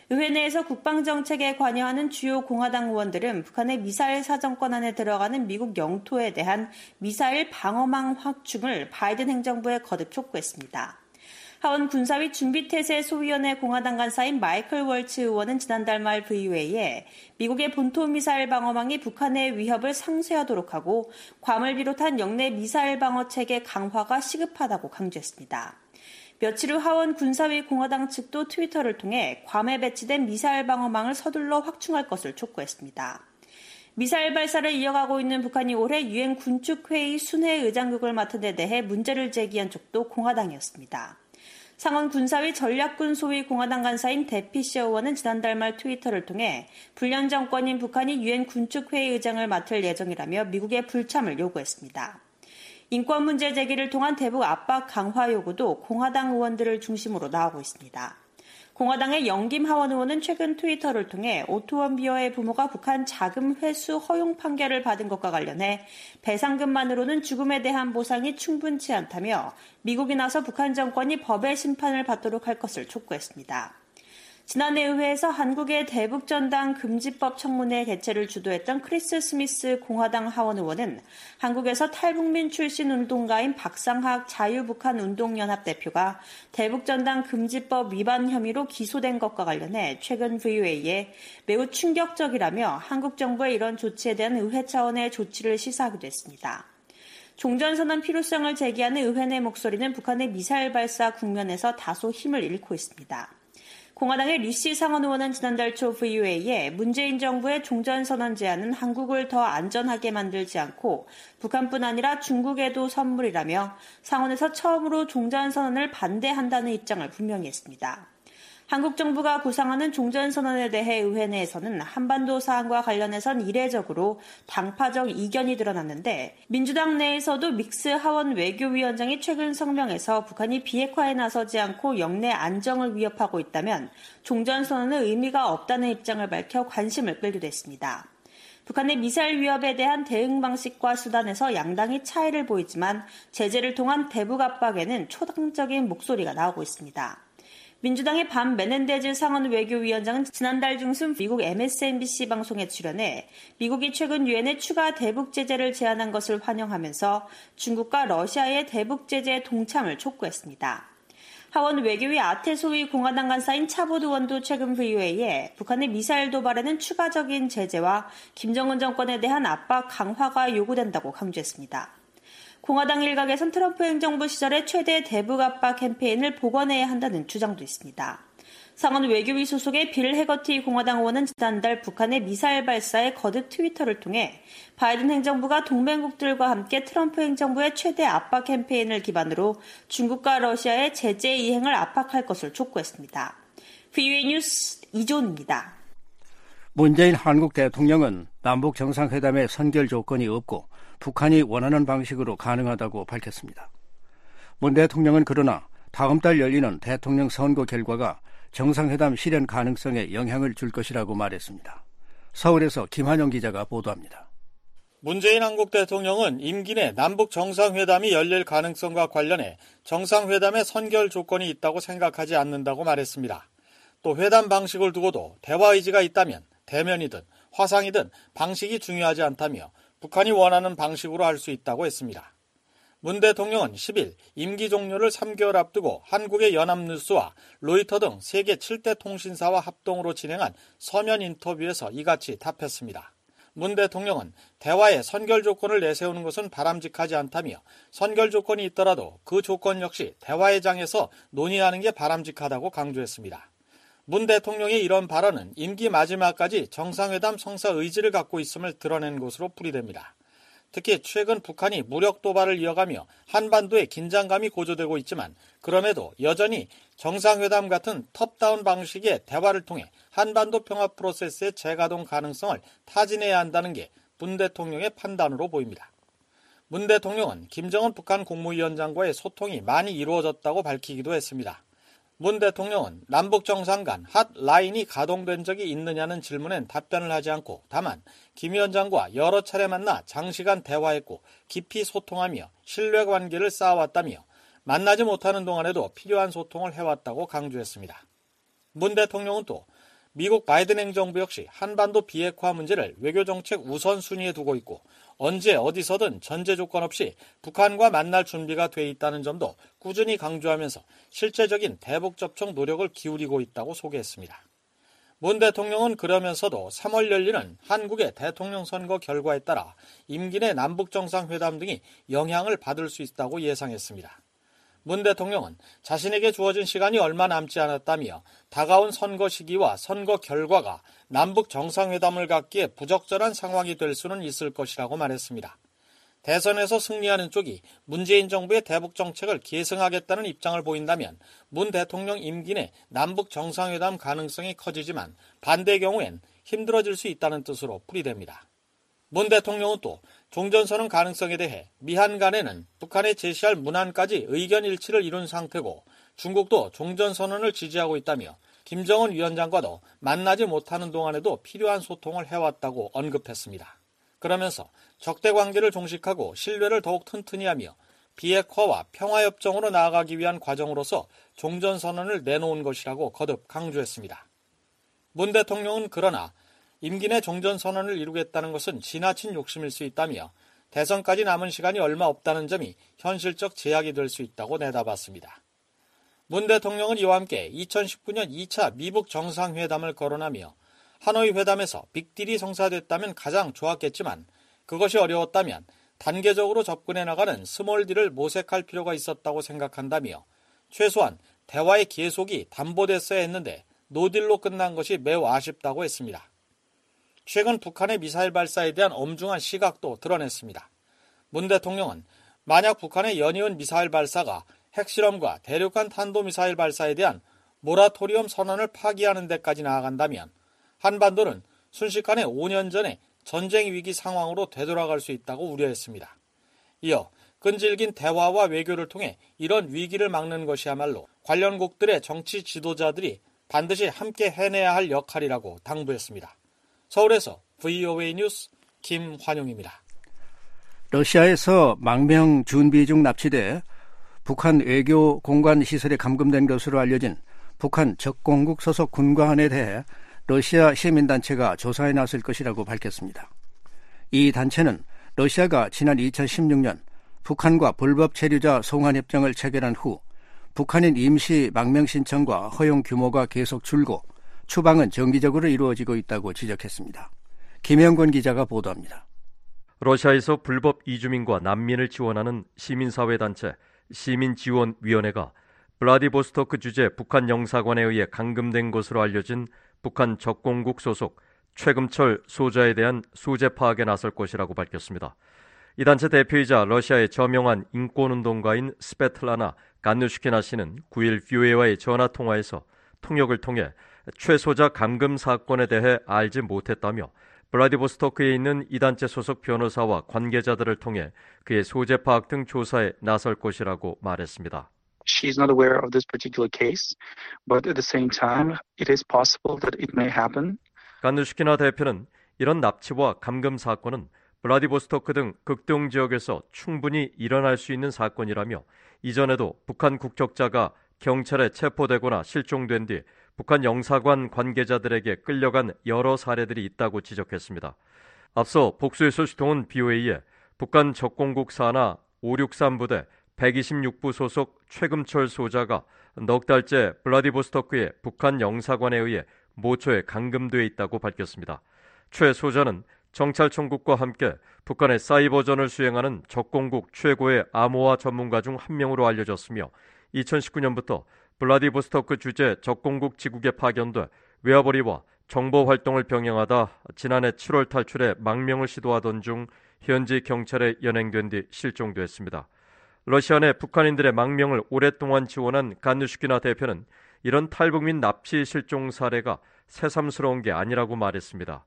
Speaker 16: 의회 내에서 국방정책에 관여하는 주요 공화당 의원들은 북한의 미사일 사정권 안에 들어가는 미국 영토에 대한 미사일 방어망 확충을 바이든 행정부에 거듭 촉구했습니다. 하원 군사위 준비태세 소위원회 공화당 간사인 마이클 월츠 의원은 지난달 말 브이오에이에 미국의 본토미사일 방어망이 북한의 위협을 상쇄하도록 하고 괌을 비롯한 영내 미사일 방어 체계 강화가 시급하다고 강조했습니다. 며칠 후 하원 군사위 공화당 측도 트위터를 통해 괌에 배치된 미사일 방어망을 서둘러 확충할 것을 촉구했습니다. 미사일 발사를 이어가고 있는 북한이 올해 유엔 군축회의 순회 의장국을 맡은 데 대해 문제를 제기한 쪽도 공화당이었습니다. 상원 군사위 전략군 소위 공화당 간사인 데피셔 의원은 지난달 말 트위터를 통해 불량 정권인 북한이 유엔 군축회의 의장을 맡을 예정이라며 미국의 불참을 요구했습니다. 인권 문제 제기를 통한 대북 압박 강화 요구도 공화당 의원들을 중심으로 나오고 있습니다. 공화당의 영김 하원 의원은 최근 트위터를 통해 오토원 비어의 부모가 북한 자금 회수 허용 판결을 받은 것과 관련해 배상금만으로는 죽음에 대한 보상이 충분치 않다며 미국이 나서 북한 정권이 법의 심판을 받도록 할 것을 촉구했습니다. 지난해 의회에서 한국의 대북전당 금지법 청문회 개최를 주도했던 크리스 스미스 공화당 하원 의원은 한국에서 탈북민 출신 운동가인 박상학 자유북한운동연합 대표가 대북전당 금지법 위반 혐의로 기소된 것과 관련해 최근 브이오에이에 매우 충격적이라며 한국 정부의 이런 조치에 대한 의회 차원의 조치를 시사하기도 했습니다. 종전선언 필요성을 제기하는 의회 내 목소리는 북한의 미사일 발사 국면에서 다소 힘을 잃고 있습니다. 공화당의 리시 상원 의원은 지난달 초 브이오에이에 문재인 정부의 종전선언 제안은 한국을 더 안전하게 만들지 않고 북한뿐 아니라 중국에도 선물이라며 상원에서 처음으로 종전선언을 반대한다는 입장을 분명히 했습니다. 한국 정부가 구상하는 종전선언에 대해 의회 내에서는 한반도 사안과 관련해선 이례적으로 당파적 이견이 드러났는데 민주당 내에서도 믹스 하원 외교위원장이 최근 성명에서 북한이 비핵화에 나서지 않고 영내 안정을 위협하고 있다면 종전선언은 의미가 없다는 입장을 밝혀 관심을 끌기도 했습니다. 북한의 미사일 위협에 대한 대응 방식과 수단에서 양당이 차이를 보이지만 제재를 통한 대북 압박에는 초당적인 목소리가 나오고 있습니다. 민주당의 밤 메넨데즈 상원 외교위원장은 지난달 중순 미국 엠에스엔비씨 방송에 출연해 미국이 최근 유엔에 추가 대북 제재를 제안한 것을 환영하면서 중국과 러시아의 대북 제재 동참을 촉구했습니다. 하원 외교위 아테소위 공화당 간사인 차보드 의원도 최근 브이오에이에 북한의 미사일 도발에는 추가적인 제재와 김정은 정권에 대한 압박 강화가 요구된다고 강조했습니다. 공화당 일각에선 트럼프 행정부 시절의 최대 대북 압박 캠페인을 복원해야 한다는 주장도 있습니다. 상원 외교위 소속의 빌 해거티 공화당 의원은 지난달 북한의 미사일 발사에 거듭 트위터를 통해 바이든 행정부가 동맹국들과 함께 트럼프 행정부의 최대 압박 캠페인을 기반으로 중국과 러시아의 제재 이행을 압박할 것을 촉구했습니다. 브이오에이 뉴스 이존입니다.
Speaker 3: 문재인 한국 대통령은 남북 정상회담의 선결 조건이 없고 북한이 원하는 방식으로 가능하다고 밝혔습니다. 문 대통령은 그러나 다음 달 열리는 대통령 선거 결과가 정상회담 실현 가능성에 영향을 줄 것이라고 말했습니다. 서울에서 김한영 기자가 보도합니다.
Speaker 6: 문재인 한국 대통령은 임기 내 남북 정상회담이 열릴 가능성과 관련해 정상회담의 선결 조건이 있다고 생각하지 않는다고 말했습니다. 또 회담 방식을 두고도 대화 의지가 있다면 대면이든 화상이든 방식이 중요하지 않다며 북한이 원하는 방식으로 할 수 있다고 했습니다. 문 대통령은 십일 임기 종료를 삼 개월 앞두고 한국의 연합뉴스와 로이터 등 세계 칠 대 통신사와 합동으로 진행한 서면 인터뷰에서 이같이 답했습니다. 문 대통령은 대화에 선결 조건을 내세우는 것은 바람직하지 않다며 선결 조건이 있더라도 그 조건 역시 대화의 장에서 논의하는 게 바람직하다고 강조했습니다. 문 대통령의 이런 발언은 임기 마지막까지 정상회담 성사 의지를 갖고 있음을 드러낸 것으로 풀이됩니다. 특히 최근 북한이 무력 도발을 이어가며 한반도에 긴장감이 고조되고 있지만 그럼에도 여전히 정상회담 같은 톱다운 방식의 대화를 통해 한반도 평화 프로세스의 재가동 가능성을 타진해야 한다는 게 문 대통령의 판단으로 보입니다. 문 대통령은 김정은 북한 국무위원장과의 소통이 많이 이루어졌다고 밝히기도 했습니다. 문 대통령은 남북 정상 간 핫라인이 가동된 적이 있느냐는 질문엔 답변을 하지 않고 다만 김 위원장과 여러 차례 만나 장시간 대화했고 깊이 소통하며 신뢰관계를 쌓아왔다며 만나지 못하는 동안에도 필요한 소통을 해왔다고 강조했습니다. 문 대통령은 또 미국 바이든 행정부 역시 한반도 비핵화 문제를 외교정책 우선순위에 두고 있고 언제 어디서든 전제 조건 없이 북한과 만날 준비가 돼 있다는 점도 꾸준히 강조하면서 실제적인 대북 접촉 노력을 기울이고 있다고 소개했습니다. 문 대통령은 그러면서도 삼월 열리는 한국의 대통령 선거 결과에 따라 임기 내 남북 정상회담 등이 영향을 받을 수 있다고 예상했습니다. 문 대통령은 자신에게 주어진 시간이 얼마 남지 않았다며 다가온 선거 시기와 선거 결과가 남북 정상회담을 갖기에 부적절한 상황이 될 수는 있을 것이라고 말했습니다. 대선에서 승리하는 쪽이 문재인 정부의 대북 정책을 계승하겠다는 입장을 보인다면 문 대통령 임기 내 남북 정상회담 가능성이 커지지만 반대의 경우엔 힘들어질 수 있다는 뜻으로 풀이됩니다. 문 대통령은 또 종전선언 가능성에 대해 미한 간에는 북한에 제시할 문안까지 의견 일치를 이룬 상태고 중국도 종전선언을 지지하고 있다며 김정은 위원장과도 만나지 못하는 동안에도 필요한 소통을 해왔다고 언급했습니다. 그러면서 적대 관계를 종식하고 신뢰를 더욱 튼튼히 하며 비핵화와 평화협정으로 나아가기 위한 과정으로서 종전선언을 내놓은 것이라고 거듭 강조했습니다. 문 대통령은 그러나 임기 내 종전선언을 이루겠다는 것은 지나친 욕심일 수 있다며 대선까지 남은 시간이 얼마 없다는 점이 현실적 제약이 될 수 있다고 내다봤습니다. 문 대통령은 이와 함께 이천십구 년 이 차 미북 정상회담을 거론하며 하노이 회담에서 빅딜이 성사됐다면 가장 좋았겠지만 그것이 어려웠다면 단계적으로 접근해 나가는 스몰딜을 모색할 필요가 있었다고 생각한다며 최소한 대화의 계속이 담보됐어야 했는데 노딜로 끝난 것이 매우 아쉽다고 했습니다. 최근 북한의 미사일 발사에 대한 엄중한 시각도 드러냈습니다. 문 대통령은 만약 북한의 연이은 미사일 발사가 핵실험과 대륙간 탄도미사일 발사에 대한 모라토리엄 선언을 파기하는 데까지 나아간다면 한반도는 순식간에 오 년 전에 전쟁 위기 상황으로 되돌아갈 수 있다고 우려했습니다. 이어 끈질긴 대화와 외교를 통해 이런 위기를 막는 것이야말로 관련국들의 정치 지도자들이 반드시 함께 해내야 할 역할이라고 당부했습니다. 서울에서 브이오에이 뉴스 김환용입니다.
Speaker 3: 러시아에서 망명 준비 중 납치돼 북한 외교 공관 시설에 감금된 것으로 알려진 북한 적공국 소속 군관에 대해 러시아 시민단체가 조사에 나설 것이라고 밝혔습니다. 이 단체는 러시아가 지난 이천십육 년 북한과 불법 체류자 송환협정을 체결한 후 북한인 임시 망명 신청과 허용 규모가 계속 줄고 추방은 정기적으로 이루어지고 있다고 지적했습니다. 김영권 기자가 보도합니다.
Speaker 17: 러시아에서 불법 이주민과 난민을 지원하는 시민사회단체 시민지원위원회가 블라디보스토크 주재 북한 영사관에 의해 감금된 것으로 알려진 북한 적공국 소속 최금철 소자에 대한 소재 파악에 나설 것이라고 밝혔습니다. 이 단체 대표이자 러시아의 저명한 인권운동가인 스베틀라나 간누슈키나 씨는 구 일 뷰에와의 전화통화에서 통역을 통해 최 소자 감금 사건에 대해 알지 못했다며 블라디보스토크에 있는 이 단체 소속 변호사와 관계자들을 통해 그의 소재 파악 등 조사에 나설 것이라고 말했습니다.
Speaker 18: She's not aware of this particular case, but at the same time, it is possible that it may happen.
Speaker 17: 간누슈키나 대표는 이런 납치와 감금 사건은 블라디보스토크 등 극동 지역에서 충분히 일어날 수 있는 사건이라며 이전에도 북한 국적자가 경찰에 체포되거나 실종된 뒤 북한 영사관 관계자들에게 끌려간 여러 사례들이 있다고 지적했습니다. 앞서 복수의 소식통은 비오에이에 북한 적공국 산하 오백육십삼 부대 백이십육 부 소속 최금철 소자가 넉 달째 블라디보스토크의 북한 영사관에 의해 모처에 감금돼 있다고 밝혔습니다. 최 소자는 정찰 총국과 함께 북한의 사이버전을 수행하는 적공국 최고의 암호화 전문가 중 한 명으로 알려졌으며 이천십구 년부터 블라디보스토크 주재 적공국 지국에 파견돼 외화벌이와 정보 활동을 병행하다 지난해 칠월 탈출에 망명을 시도하던 중 현지 경찰에 연행된 뒤 실종됐습니다. 러시아 내 북한인들의 망명을 오랫동안 지원한 간누슈키나 대표는 이런 탈북민 납치 실종 사례가 새삼스러운 게 아니라고 말했습니다.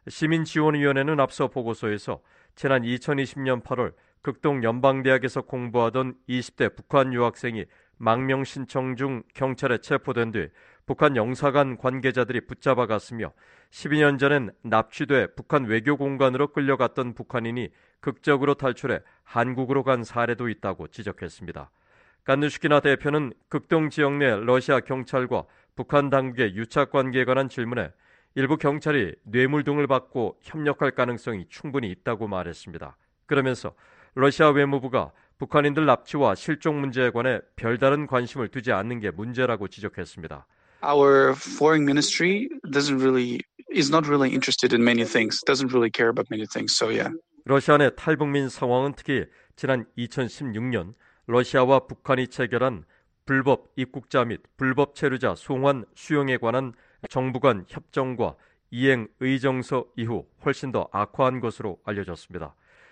Speaker 17: 시민지원위원회는 앞서 보고서에서 지난 이천이십 년 팔월 극동 연방대학에서 공부하던 이십 대 북한 유학생이 망명 신청 중 경찰에 체포된 뒤 북한 영사관 관계자들이 붙잡아갔으며 십이 년 전엔 납치돼 북한 외교공관으로 끌려갔던 북한인이 극적으로 탈출해 한국으로 간 사례도 있다고 지적했습니다. 간누슈키나 대표는 극동 지역 내 러시아 경찰과 북한 당국의 유착 관계에 관한 질문에 일부 경찰이 뇌물 등을 받고 협력할 가능성이 충분히 있다고 말했습니다. 그러면서 러시아 외무부가 북한인들 납치와 실종 문제에 관해 별다른 관심을 두지 않는 게 문제라고 지적했습니다.
Speaker 18: Our foreign ministry doesn't really is not really interested in many things. Doesn't really care about many things. So yeah.
Speaker 17: 러시아 내 탈북민 상황은 특히 지난 이천십육 년 러시아와 북한이 체결한 불법 입국자 및 불법 체류자 송환 수용에 관한 정부 간 협정과 이행 의정서 이후 훨씬 더 악화한 것으로 알려졌습니다.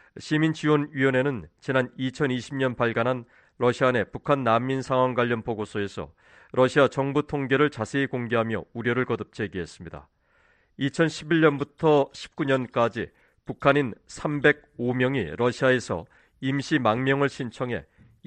Speaker 17: 시민지원위원회는 지난 이천이십 년 발간한 러시아 내 북한 난민 상황 관련 보고서에서 러시아 정부 통계를 자세히 공개하며 우려를 거듭 제기했습니다. 이천십일 년부터 십구 년까지 북한인 삼백오 명이 러시아에서 임시 망명을 신청해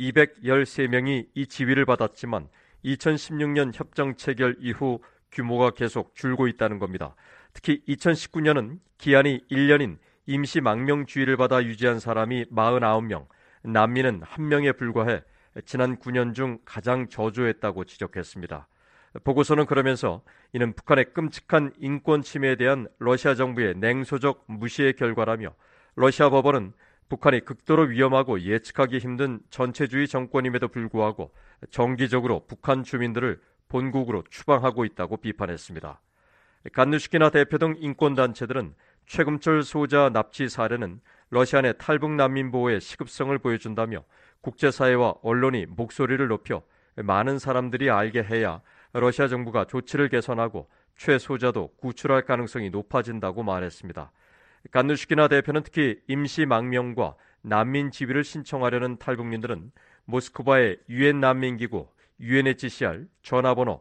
Speaker 17: 이백십삼 명이 이 지위를 받았지만 이천십육 년 협정 체결 이후 규모가 계속 줄고 있다는 겁니다. 특히 이천십구 년은 기한이 일 년인 임시 망명 주의를 받아 유지한 사람이 사십구 명, 난민은 한 명에 불과해 지난 구 년 중 가장 저조했다고 지적했습니다. 보고서는 그러면서 이는 북한의 끔찍한 인권 침해에 대한 러시아 정부의 냉소적 무시의 결과라며 러시아 법원은 북한이 극도로 위험하고 예측하기 힘든 전체주의 정권임에도 불구하고 정기적으로 북한 주민들을 본국으로 추방하고 있다고 비판했습니다. 간누시키나 대표 등 인권단체들은 최금철 소자 납치 사례는 러시아 내 탈북 난민 보호의 시급성을 보여준다며 국제사회와 언론이 목소리를 높여 많은 사람들이 알게 해야 러시아 정부가 조치를 개선하고 최 소자도 구출할 가능성이 높아진다고 말했습니다. 간누시키나 대표는 특히 임시 망명과 난민 지위를 신청하려는 탈북민들은 모스크바의 유엔 난민기구 유엔에이치씨알 전화번호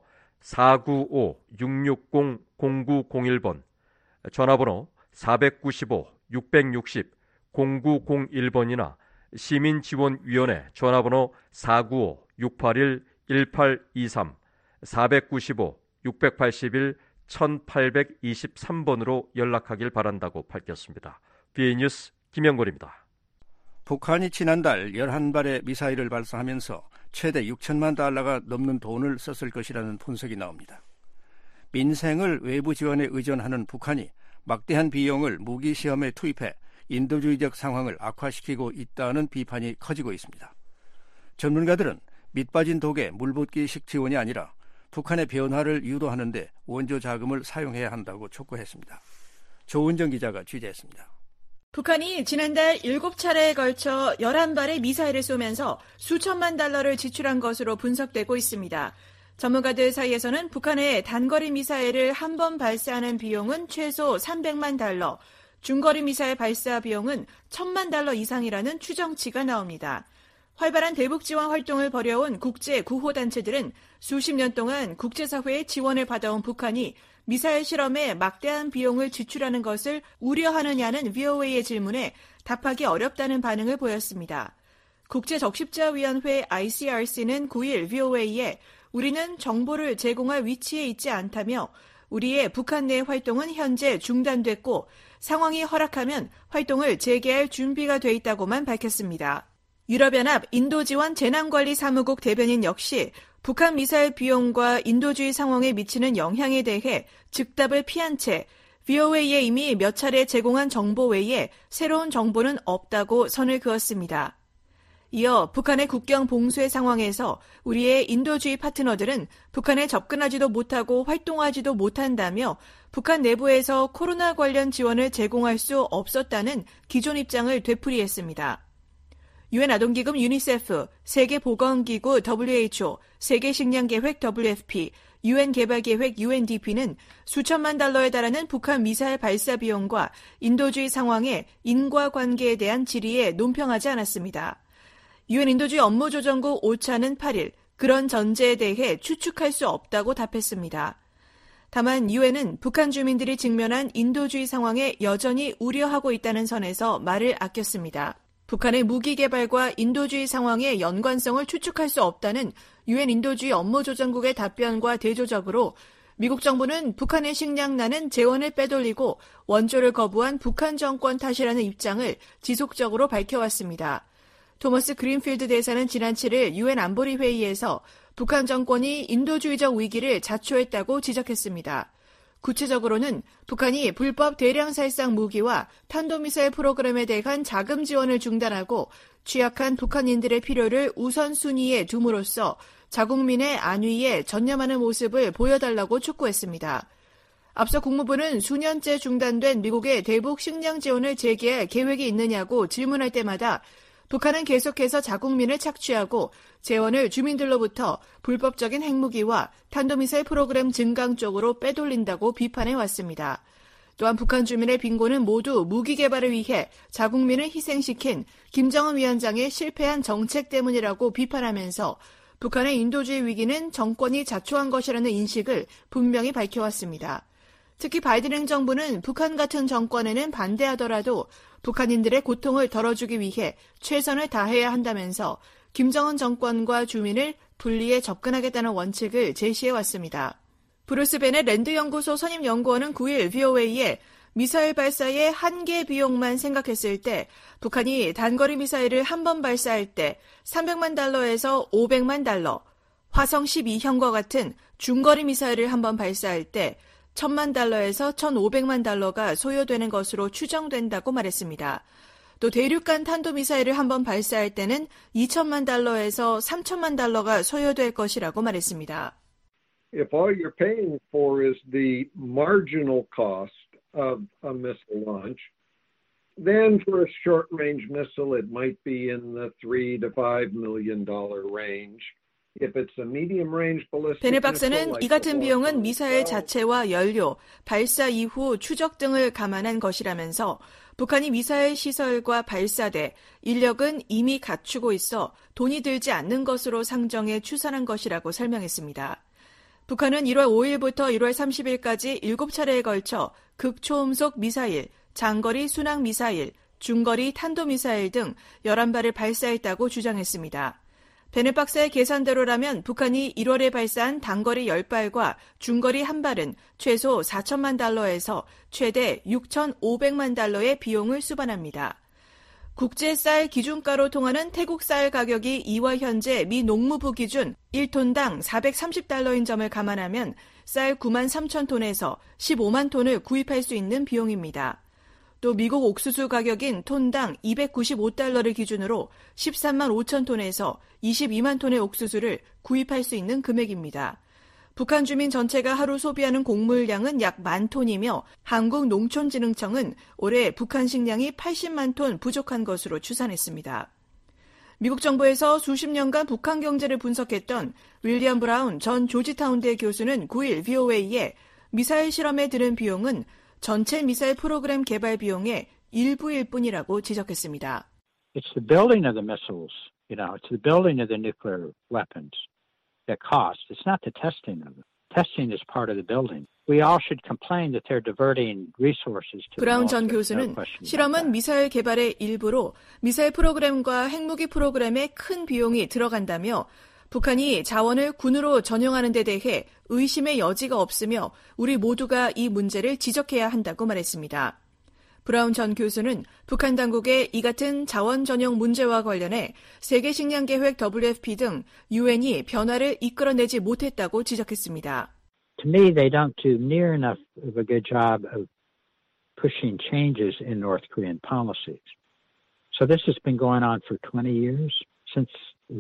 Speaker 17: 사구오 육육공 공구공일 번, 전화번호 사구오 육육공 공구공일 번이나 시민지원위원회 전화번호 사구오 육팔일 일팔이삼, 사구오 육팔일 천팔백이십삼 번으로 연락하길 바란다고 밝혔습니다. 비에이 뉴스 김영걸입니다.
Speaker 3: 북한이 지난달 열한 발의 미사일을 발사하면서 최대 육천만 달러가 넘는 돈을 썼을 것이라는 분석이 나옵니다. 민생을 외부 지원에 의존하는 북한이 막대한 비용을 무기 시험에 투입해 인도주의적 상황을 악화시키고 있다는 비판이 커지고 있습니다. 전문가들은 밑빠진 독에 물붓기식 지원이 아니라 북한의 변화를 유도하는 데 원조 자금을 사용해야 한다고 촉구했습니다. 조은정 기자가 취재했습니다.
Speaker 4: 북한이 지난달 일곱 차례에 걸쳐 열한 발의 미사일을 쏘면서 수천만 달러를 지출한 것으로 분석되고 있습니다. 전문가들 사이에서는 북한의 단거리 미사일을 한 번 발사하는 비용은 최소 삼백만 달러, 중거리 미사일 발사 비용은 천만 달러 이상이라는 추정치가 나옵니다. 활발한 대북 지원 활동을 벌여온 국제 구호단체들은 수십 년 동안 국제사회의 지원을 받아온 북한이 미사일 실험에 막대한 비용을 지출하는 것을 우려하느냐는 브이오에이의 질문에 답하기 어렵다는 반응을 보였습니다. 국제적십자위원회 아이씨알씨는 구 일 브이오에이에 우리는 정보를 제공할 위치에 있지 않다며 우리의 북한 내 활동은 현재 중단됐고 상황이 허락하면 활동을 재개할 준비가 돼 있다고만 밝혔습니다. 유럽연합 인도지원 재난관리사무국 대변인 역시 북한 미사일 비용과 인도주의 상황에 미치는 영향에 대해 즉답을 피한 채 브이오에이에 이미 몇 차례 제공한 정보 외에 새로운 정보는 없다고 선을 그었습니다. 이어 북한의 국경 봉쇄 상황에서 우리의 인도주의 파트너들은 북한에 접근하지도 못하고 활동하지도 못한다며 북한 내부에서 코로나 관련 지원을 제공할 수 없었다는 기존 입장을 되풀이했습니다. 유엔 아동기금 유니세프, 세계보건기구 더블유에이치오, 세계식량계획 더블유에프피, 유엔 개발계획 유엔디피는 수천만 달러에 달하는 북한 미사일 발사 비용과 인도주의 상황의 인과관계에 대한 질의에 논평하지 않았습니다. 유엔 인도주의 업무조정국 오차는 팔 일 그런 전제에 대해 추측할 수 없다고 답했습니다. 다만 유엔은 북한 주민들이 직면한 인도주의 상황에 여전히 우려하고 있다는 선에서 말을 아꼈습니다. 북한의 무기 개발과 인도주의 상황의 연관성을 추측할 수 없다는 유엔 인도주의 업무조정국의 답변과 대조적으로 미국 정부는 북한의 식량난은 재원을 빼돌리고 원조를 거부한 북한 정권 탓이라는 입장을 지속적으로 밝혀왔습니다. 토머스 그린필드 대사는 지난 칠 일 유엔 안보리 회의에서 북한 정권이 인도주의적 위기를 자초했다고 지적했습니다. 구체적으로는 북한이 불법 대량 살상 무기와 탄도미사일 프로그램에 대한 자금 지원을 중단하고 취약한 북한인들의 필요를 우선순위에 둠으로써 자국민의 안위에 전념하는 모습을 보여달라고 촉구했습니다. 앞서 국무부는 수년째 중단된 미국의 대북 식량 지원을 재개할 계획이 있느냐고 질문할 때마다 북한은 계속해서 자국민을 착취하고 재원을 주민들로부터 불법적인 핵무기와 탄도미사일 프로그램 증강 쪽으로 빼돌린다고 비판해왔습니다. 또한 북한 주민의 빈곤은 모두 무기 개발을 위해 자국민을 희생시킨 김정은 위원장의 실패한 정책 때문이라고 비판하면서 북한의 인도주의 위기는 정권이 자초한 것이라는 인식을 분명히 밝혀왔습니다. 특히 바이든 행정부는 북한 같은 정권에는 반대하더라도 북한인들의 고통을 덜어주기 위해 최선을 다해야 한다면서 김정은 정권과 주민을 분리해 접근하겠다는 원칙을 제시해왔습니다. 브루스 벤의 랜드연구소 선임연구원은 구일 브이오에이에 미사일 발사의 한계 비용만 생각했을 때 북한이 단거리 미사일을 한 번 발사할 때 삼백만 달러에서 오백만 달러, 화성 십이형과 같은 중거리 미사일을 한 번 발사할 때 천만 달러에서 천오백만 달러가 소요되는 것으로 추정된다고 말했습니다. 또 대륙간 탄도미사일을 한 번 발사할 때는 이천만 달러에서 삼천만 달러가 소요될 것이라고 말했습니다.
Speaker 19: If all you're paying for is the marginal cost of a missile launch, then for a short-range missile it might be in the three to five million dollar range.
Speaker 4: 베네 박사는 이 같은 비용은 미사일 자체와 연료, 발사 이후 추적 등을 감안한 것이라면서 북한이 미사일 시설과 발사대, 인력은 이미 갖추고 있어 돈이 들지 않는 것으로 상정해 추산한 것이라고 설명했습니다. 북한은 일월 오일부터 일월 삼십일까지 일곱 차례에 걸쳐 극초음속 미사일, 장거리 순항 미사일, 중거리 탄도미사일 등 열한 발을 발사했다고 주장했습니다. 베네 박사의 계산대로라면 북한이 일월에 발사한 단거리 십 발과 중거리 한 발은 최소 사천만 달러에서 최대 육천오백만 달러의 비용을 수반합니다. 국제 쌀 기준가로 통하는 태국 쌀 가격이 이월 현재 미 농무부 기준 일 톤당 사백삼십 달러인 점을 감안하면 쌀 구만 삼천 톤에서 십오만 톤을 구입할 수 있는 비용입니다. 또 미국 옥수수 가격인 톤당 이백구십오 달러를 기준으로 십삼만 오천 톤에서 이십이만 톤의 옥수수를 구입할 수 있는 금액입니다. 북한 주민 전체가 하루 소비하는 곡물량은 약 만 톤이며 한국농촌진흥청은 올해 북한 식량이 팔십만 톤 부족한 것으로 추산했습니다. 미국 정부에서 수십 년간 북한 경제를 분석했던 윌리엄 브라운 전 조지타운대 교수는 구일 브이오에이에 미사일 실험에 드는 비용은 전체 미사일 프로그램 개발 비용의 일부일 뿐이라고 지적했습니다.
Speaker 14: It's the building of the missiles, you know, it's the building of the nuclear weapons that cost. It's not the testing of them. Testing is part of the building. We all should complain that they're diverting resources to
Speaker 4: 브라운 전 교수는 실험은 미사일 개발의 일부로 미사일 프로그램과 핵무기 프로그램에 큰 비용이 들어간다며 북한이 자원을 군으로 전용하는 데 대해 의심의 여지가 없으며 우리 모두가 이 문제를 지적해야 한다고 말했습니다. 브라운 전 교수는 북한 당국의 이 같은 자원 전용 문제와 관련해 세계식량계획 더블유에프피 등 유엔이 변화를 이끌어내지 못했다고 지적했습니다.
Speaker 14: To me, they don't do near enough of a good job of pushing changes in North Korean policies. So this has been going on for twenty years since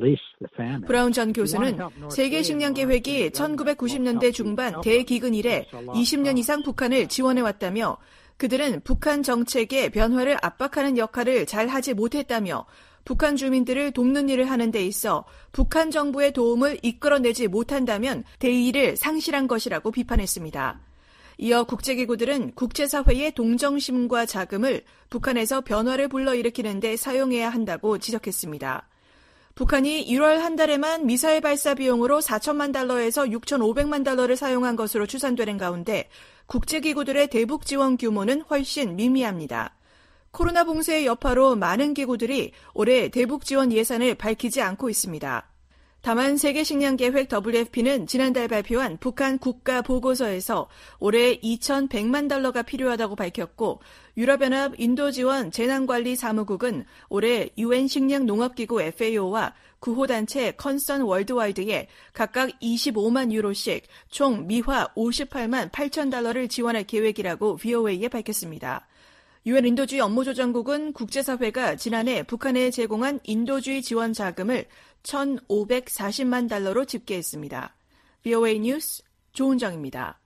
Speaker 4: 브라운 전 교수는 세계식량계획이 천구백구십 년대 중반 대기근 이래 이십 년 이상 북한을 지원해왔다며 그들은 북한 정책의 변화를 압박하는 역할을 잘 하지 못했다며 북한 주민들을 돕는 일을 하는 데 있어 북한 정부의 도움을 이끌어내지 못한다면 대의를 상실한 것이라고 비판했습니다. 이어 국제기구들은 국제사회의 동정심과 자금을 북한에서 변화를 불러일으키는 데 사용해야 한다고 지적했습니다. 북한이 일월 한 달에만 미사일 발사 비용으로 사천만 달러에서 육천오백만 달러를 사용한 것으로 추산되는 가운데 국제기구들의 대북 지원 규모는 훨씬 미미합니다. 코로나 봉쇄의 여파로 많은 기구들이 올해 대북 지원 예산을 밝히지 않고 있습니다. 다만 세계식량계획 더블유에프피는 지난달 발표한 북한 국가보고서에서 올해 이천백만 달러가 필요하다고 밝혔고 유럽연합 인도지원 재난관리 사무국은 올해 유엔 식량농업기구 에프에이오와 구호단체 컨선 월드와이드에 각각 이십오만 유로씩 총 미화 오십팔만 팔천 달러를 지원할 계획이라고 브이오에이에 밝혔습니다. 유엔 인도주의 업무조정국은 국제사회가 지난해 북한에 제공한 인도주의 지원 자금을 천오백사십만 달러로 집계했습니다. 브이오에이 뉴스 조은정입니다.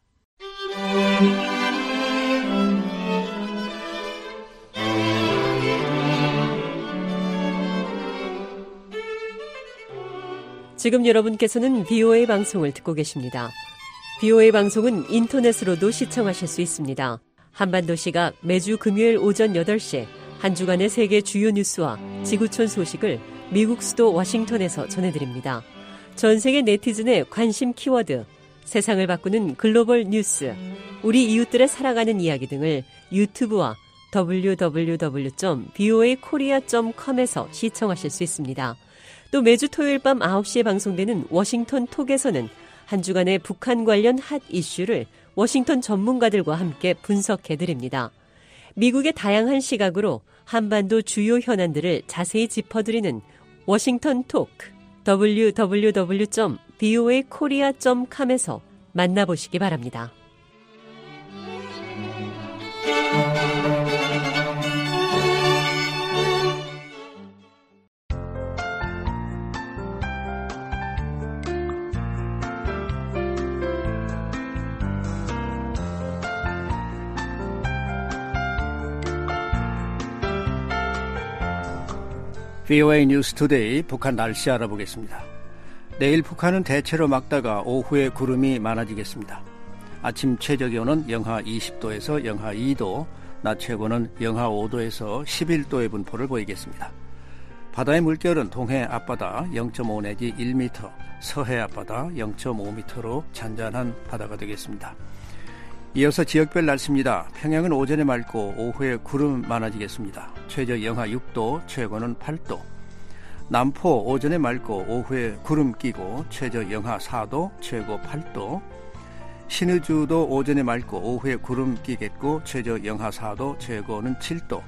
Speaker 20: 지금 여러분께서는 브이오에이 방송을 듣고 계십니다. 브이오에이 방송은 인터넷으로도 시청하실 수 있습니다. 한반도 시각 매주 금요일 오전 여덟 시 한 주간의 세계 주요 뉴스와 지구촌 소식을 미국 수도 워싱턴에서 전해드립니다. 전 세계 네티즌의 관심 키워드, 세상을 바꾸는 글로벌 뉴스, 우리 이웃들의 살아가는 이야기 등을 유튜브와 더블유 더블유 더블유 점 브이오에이 코리아 점 컴에서 시청하실 수 있습니다. 또 매주 토요일 밤 아홉 시에 방송되는 워싱턴 톡에서는 한 주간의 북한 관련 핫 이슈를 워싱턴 전문가들과 함께 분석해드립니다. 미국의 다양한 시각으로 한반도 주요 현안들을 자세히 짚어드리는 워싱턴 톡, 더블유 더블유 더블유 점 브이오에이 코리아 점 컴에서 만나보시기 바랍니다.
Speaker 3: 브이오에이 뉴스 투데이 북한 날씨 알아보겠습니다. 내일 북한은 대체로 맑다가 오후에 구름이 많아지겠습니다. 아침 최저기온은 영하 이십 도에서 영하 이 도, 낮 최고는 영하 오 도에서 십일 도의 분포를 보이겠습니다. 바다의 물결은 동해 앞바다 영 점 오 내지 일 미터, 서해 앞바다 영 점 오 미터로 잔잔한 바다가 되겠습니다. 이어서 지역별 날씨입니다. 평양은 오전에 맑고 오후에 구름 많아지겠습니다. 최저 영하 육 도, 최고는 팔 도. 남포 오전에 맑고 오후에 구름 끼고 최저 영하 사 도, 최고 팔 도. 신의주도 오전에 맑고 오후에 구름 끼겠고 최저 영하 사 도, 최고는 칠 도.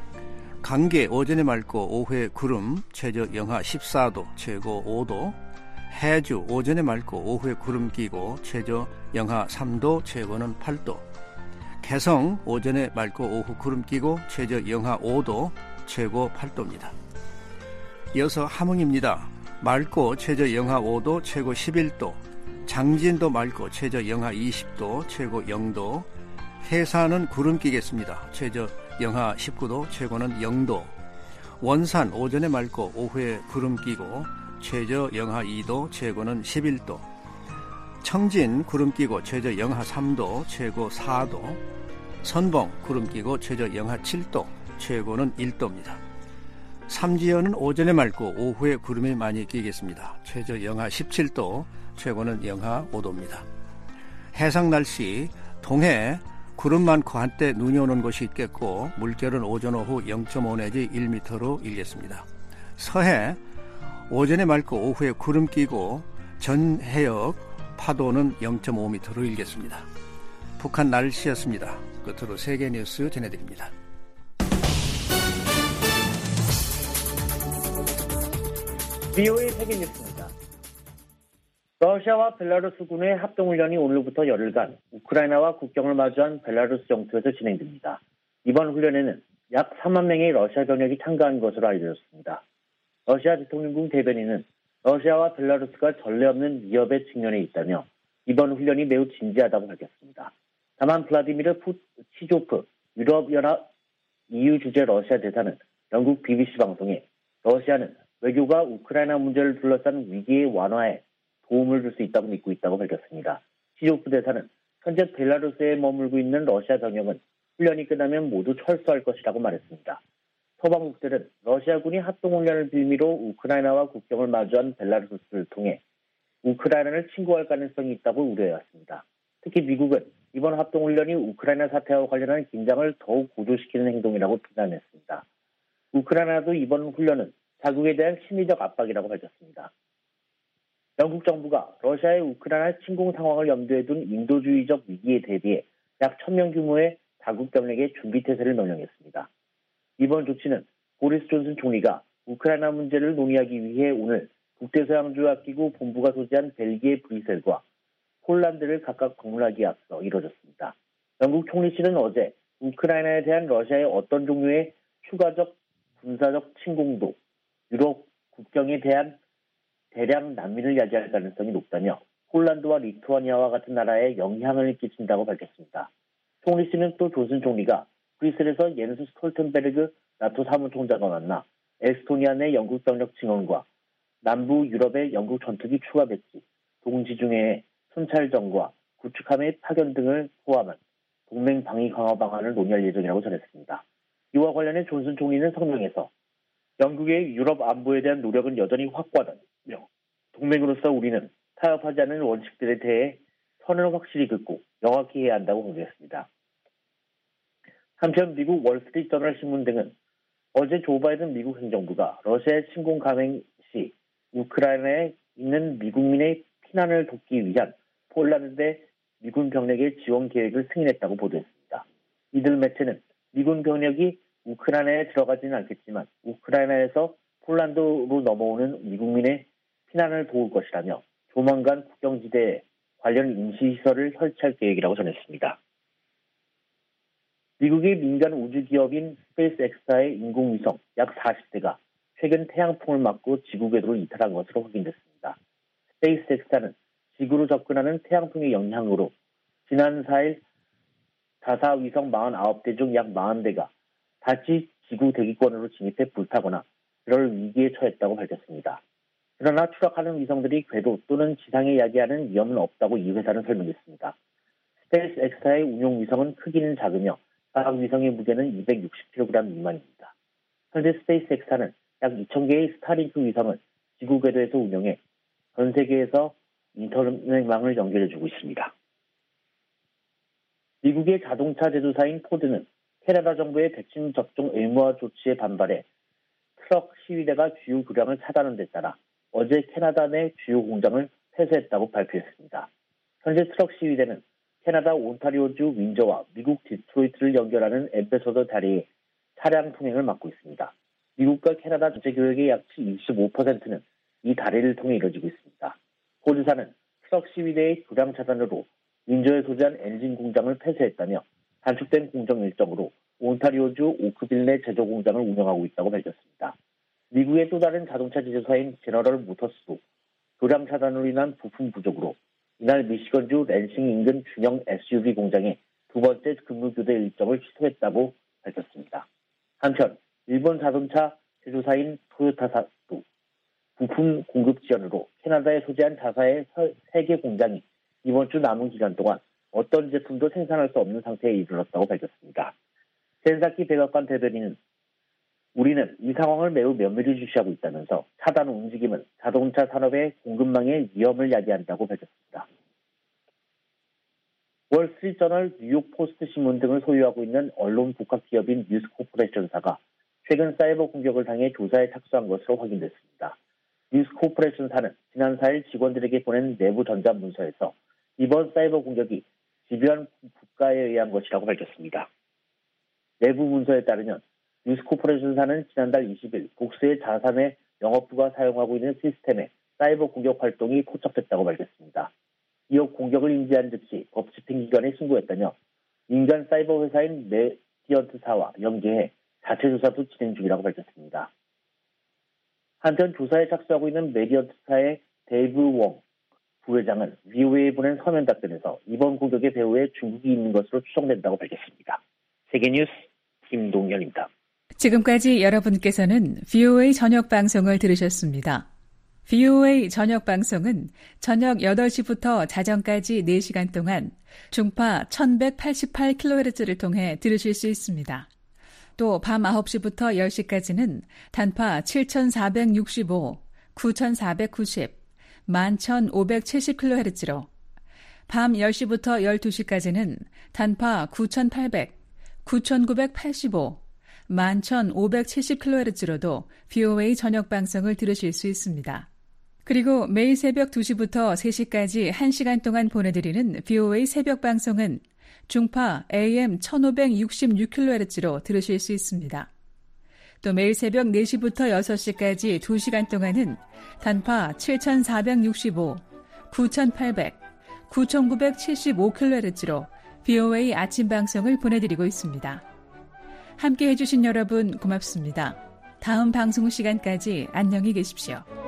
Speaker 3: 강계 오전에 맑고 오후에 구름, 최저 영하 십사 도, 최고 오 도. 해주 오전에 맑고 오후에 구름 끼고 최저 영하 삼 도, 최고는 팔 도. 개성 오전에 맑고 오후 구름 끼고 최저 영하 오 도, 최고 팔 도입니다. 이어서 함흥입니다. 맑고 최저 영하 오 도, 최고 십일 도. 장진도 맑고 최저 영하 이십 도, 최고 영 도. 해산은 구름 끼겠습니다. 최저 영하 십구 도, 최고는 영 도. 원산 오전에 맑고 오후에 구름 끼고 최저 영하 이 도, 최고는 십일 도. 청진 구름 끼고 최저 영하 삼 도, 최고 사 도. 선봉 구름 끼고 최저 영하 칠 도, 최고는 일 도입니다. 삼지연은 오전에 맑고 오후에 구름이 많이 끼겠습니다. 최저 영하 십칠 도, 최고는 영하 오 도입니다. 해상 날씨, 동해 구름 많고 한때 눈이 오는 곳이 있겠고 물결은 오전 오후 영 점 오 내지 일 미터로 일겠습니다. 서해 오전에 맑고 오후에 구름 끼고 전 해역 파도는 영 점 오 미터로 일겠습니다. 북한 날씨였습니다. 끝으로 세계 뉴스 전해드립니다.
Speaker 1: 브이오에이 세계 뉴스입니다. 러시아와 벨라루스군의 합동훈련이 오늘부터 열흘간 우크라이나와 국경을 마주한 벨라루스 영토에서 진행됩니다. 이번 훈련에는 약 삼만 명의 러시아 병력이 참가한 것으로 알려졌습니다. 러시아 대통령궁 대변인은 러시아와 벨라루스가 전례 없는 위협에 직면해 있다며 이번 훈련이 매우 진지하다고 밝혔습니다. 다만 블라디미르 치조프 유럽연합 이유 주재 러시아 대사는 영국 비비씨 방송에 러시아는 외교가 우크라이나 문제를 둘러싼 위기의 완화에 도움을 줄 수 있다고 믿고 있다고 밝혔습니다. 치조프 대사는 현재 벨라루스에 머물고 있는 러시아 병력은 훈련이 끝나면 모두 철수할 것이라고 말했습니다. 서방국들은 러시아군이 합동훈련을 빌미로 우크라이나와 국경을 마주한 벨라루스를 통해 우크라이나를 침공할 가능성이 있다고 우려해왔습니다. 특히 미국은 이번 합동훈련이 우크라이나 사태와 관련한 긴장을 더욱 고조시키는 행동이라고 비난했습니다. 우크라이나도 이번 훈련은 자국에 대한 심리적 압박이라고 밝혔습니다. 영국 정부가 러시아의 우크라이나 침공 상황을 염두에 둔 인도주의적 위기에 대비해 약 천 명 규모의 자국 병력의 준비태세를 명령했습니다. 이번 조치는 보리스 존슨 총리가 우크라이나 문제를 논의하기 위해 오늘 국제서양조약기구 본부가 소재한 벨기에 브뤼셀과 폴란드를 각각 방문하기에 앞서 이뤄졌습니다. 영국 총리실은 어제 우크라이나에 대한 러시아의 어떤 종류의 추가적 군사적 침공도 유럽 국경에 대한 대량 난민을 야기할 가능성이 높다며 폴란드와 리투아니아와 같은 나라에 영향을 끼친다고 밝혔습니다. 총리실은 또 존슨 총리가 브뤼셀에서 예는스 스톨텐베르그 나토 사무총장과 만나 에스토니아 내 영국 병력 증원과 남부 유럽의 영국 전투기 추가 배치, 동지중해의 순찰정과 구축함의 파견 등을 포함한 동맹 방위 강화 방안을 논의할 예정이라고 전했습니다. 이와 관련해 존슨 총리는 성명에서 영국의 유럽 안보에 대한 노력은 여전히 확고하다며 동맹으로서 우리는 타협하지 않는 원칙들에 대해 선을 확실히 긋고 명확히 해야 한다고 강조했습니다. 한편 미국 월스트리트저널 신문 등은 어제 조 바이든 미국 행정부가 러시아의 침공 감행 시 우크라이나에 있는 미국민의 피난을 돕기 위한 폴란드의 미군 병력의 지원 계획을 승인했다고 보도했습니다. 이들 매체는 미군 병력이 우크라이나에 들어가지는 않겠지만 우크라이나에서 폴란드로 넘어오는 미국민의 피난을 도울 것이라며 조만간 국경지대에 관련 임시시설을 설치할 계획이라고 전했습니다. 미국의 민간 우주기업인 스페이스X의 인공위성 약 사십 대가 최근 태양풍을 맞고 지구 궤도를 이탈한 것으로 확인됐습니다. 스페이스X는 지구로 접근하는 태양풍의 영향으로 지난 사 일 자사 위성 사십구 대 중 약 사십 대가 다시 지구 대기권으로 진입해 불타거나 그럴 위기에 처했다고 밝혔습니다. 그러나 추락하는 위성들이 궤도 또는 지상에 야기하는 위험은 없다고 이 회사는 설명했습니다. 스페이스X의 운용 위성은 크기는 작으며 각 위성의 무게는 이백육십 킬로그램 미만입니다. 현재 스페이스X는 약 이천 개의 스타링크 위성을 지구 궤도에서 운영해 전 세계에서 인터넷망을 연결해주고 있습니다. 미국의 자동차 제조사인 포드는 캐나다 정부의 백신 접종 의무화 조치에 반발해 트럭 시위대가 주요 교량을 차단한 데 따라 어제 캐나다 내 주요 공장을 폐쇄했다고 발표했습니다. 현재 트럭 시위대는 캐나다 온타리오주 윈저와 미국 디트로이트를 연결하는 앰베서더 다리에 차량 통행을 막고 있습니다. 미국과 캐나다 전체 교역의 약 이십오 퍼센트는 이 다리를 통해 이루어지고 있습니다. 포드사는 트럭 시위대의 교량 차단으로 윈저에 소재한 엔진 공장을 폐쇄했다며 단축된 공정 일정으로 온타리오주 오크빌 내 제조 공장을 운영하고 있다고 밝혔습니다. 미국의 또 다른 자동차 제조사인 제너럴 모터스도 교량 차단으로 인한 부품 부족으로 이날 미시건주 랜싱 인근 중형 에스유브이 공장의 두 번째 근무 교대 일정을 취소했다고 밝혔습니다. 한편 일본 자동차 제조사인 토요타사도 부품 공급 지연으로 캐나다에 소재한 자사의 세 개 공장이 이번 주 남은 기간 동안 어떤 제품도 생산할 수 없는 상태에 이르렀다고 밝혔습니다. 젠사키 백악관 대변인은 우리는 이 상황을 매우 면밀히 주시하고 있다면서 차단 움직임은 자동차 산업의 공급망에 위험을 야기한다고 밝혔습니다. 월스트리트저널, 뉴욕 포스트 신문 등을 소유하고 있는 언론 복합 기업인 뉴스코퍼레이션사가 최근 사이버 공격을 당해 조사에 착수한 것으로 확인됐습니다. 뉴스코퍼레이션사는 지난 사 일 직원들에게 보낸 내부 전자 문서에서 이번 사이버 공격이 집요한 국가에 의한 것이라고 밝혔습니다. 내부 문서에 따르면 뉴스코퍼레이션사는 지난달 이십 일 복수의 자산의 영업부가 사용하고 있는 시스템에 사이버 공격 활동이 포착됐다고 밝혔습니다. 이어 공격을 인지한 즉시 법집행기관에 신고했다며 민간 사이버 회사인 메디언트사와 연계해 자체 조사도 진행 중이라고 밝혔습니다. 한편 조사에 착수하고 있는 메디언트사의 데이브 웡 부회장은 브이오에이에 보낸 서면 답변에서 이번 공격의 배후에 중국이 있는 것으로 추정된다고 밝혔습니다. 세계뉴스 김동현입니다.
Speaker 2: 지금까지 여러분께서는 브이오에이 저녁 방송을 들으셨습니다. 브이오에이 저녁 방송은 저녁 여덟 시부터 자정까지 네 시간 동안 중파 천백팔십팔 킬로헤르츠를 통해 들으실 수 있습니다. 또 밤 아홉 시부터 열 시까지는 단파 칠천사백육십오, 구천사백구십, 만 천오백칠십 킬로헤르츠로 밤 열 시부터 열두 시까지는 단파 구천팔백, 구천구백팔십오, 만 천오백칠십 킬로헤르츠로도 브이오에이 저녁 방송을 들으실 수 있습니다. 그리고 매일 새벽 두 시부터 세 시까지 한 시간 동안 보내드리는 브이오에이 새벽 방송은 중파 에이엠 천오백육십육 킬로헤르츠로 들으실 수 있습니다. 또 매일 새벽 네 시부터 여섯 시까지 두 시간 동안은 단파 칠천사백육십오, 구천팔백, 구천구백칠십오 킬로헤르츠로 비오에이 아침 방송을 보내드리고 있습니다. 함께 해주신 여러분 고맙습니다. 다음 방송 시간까지 안녕히 계십시오.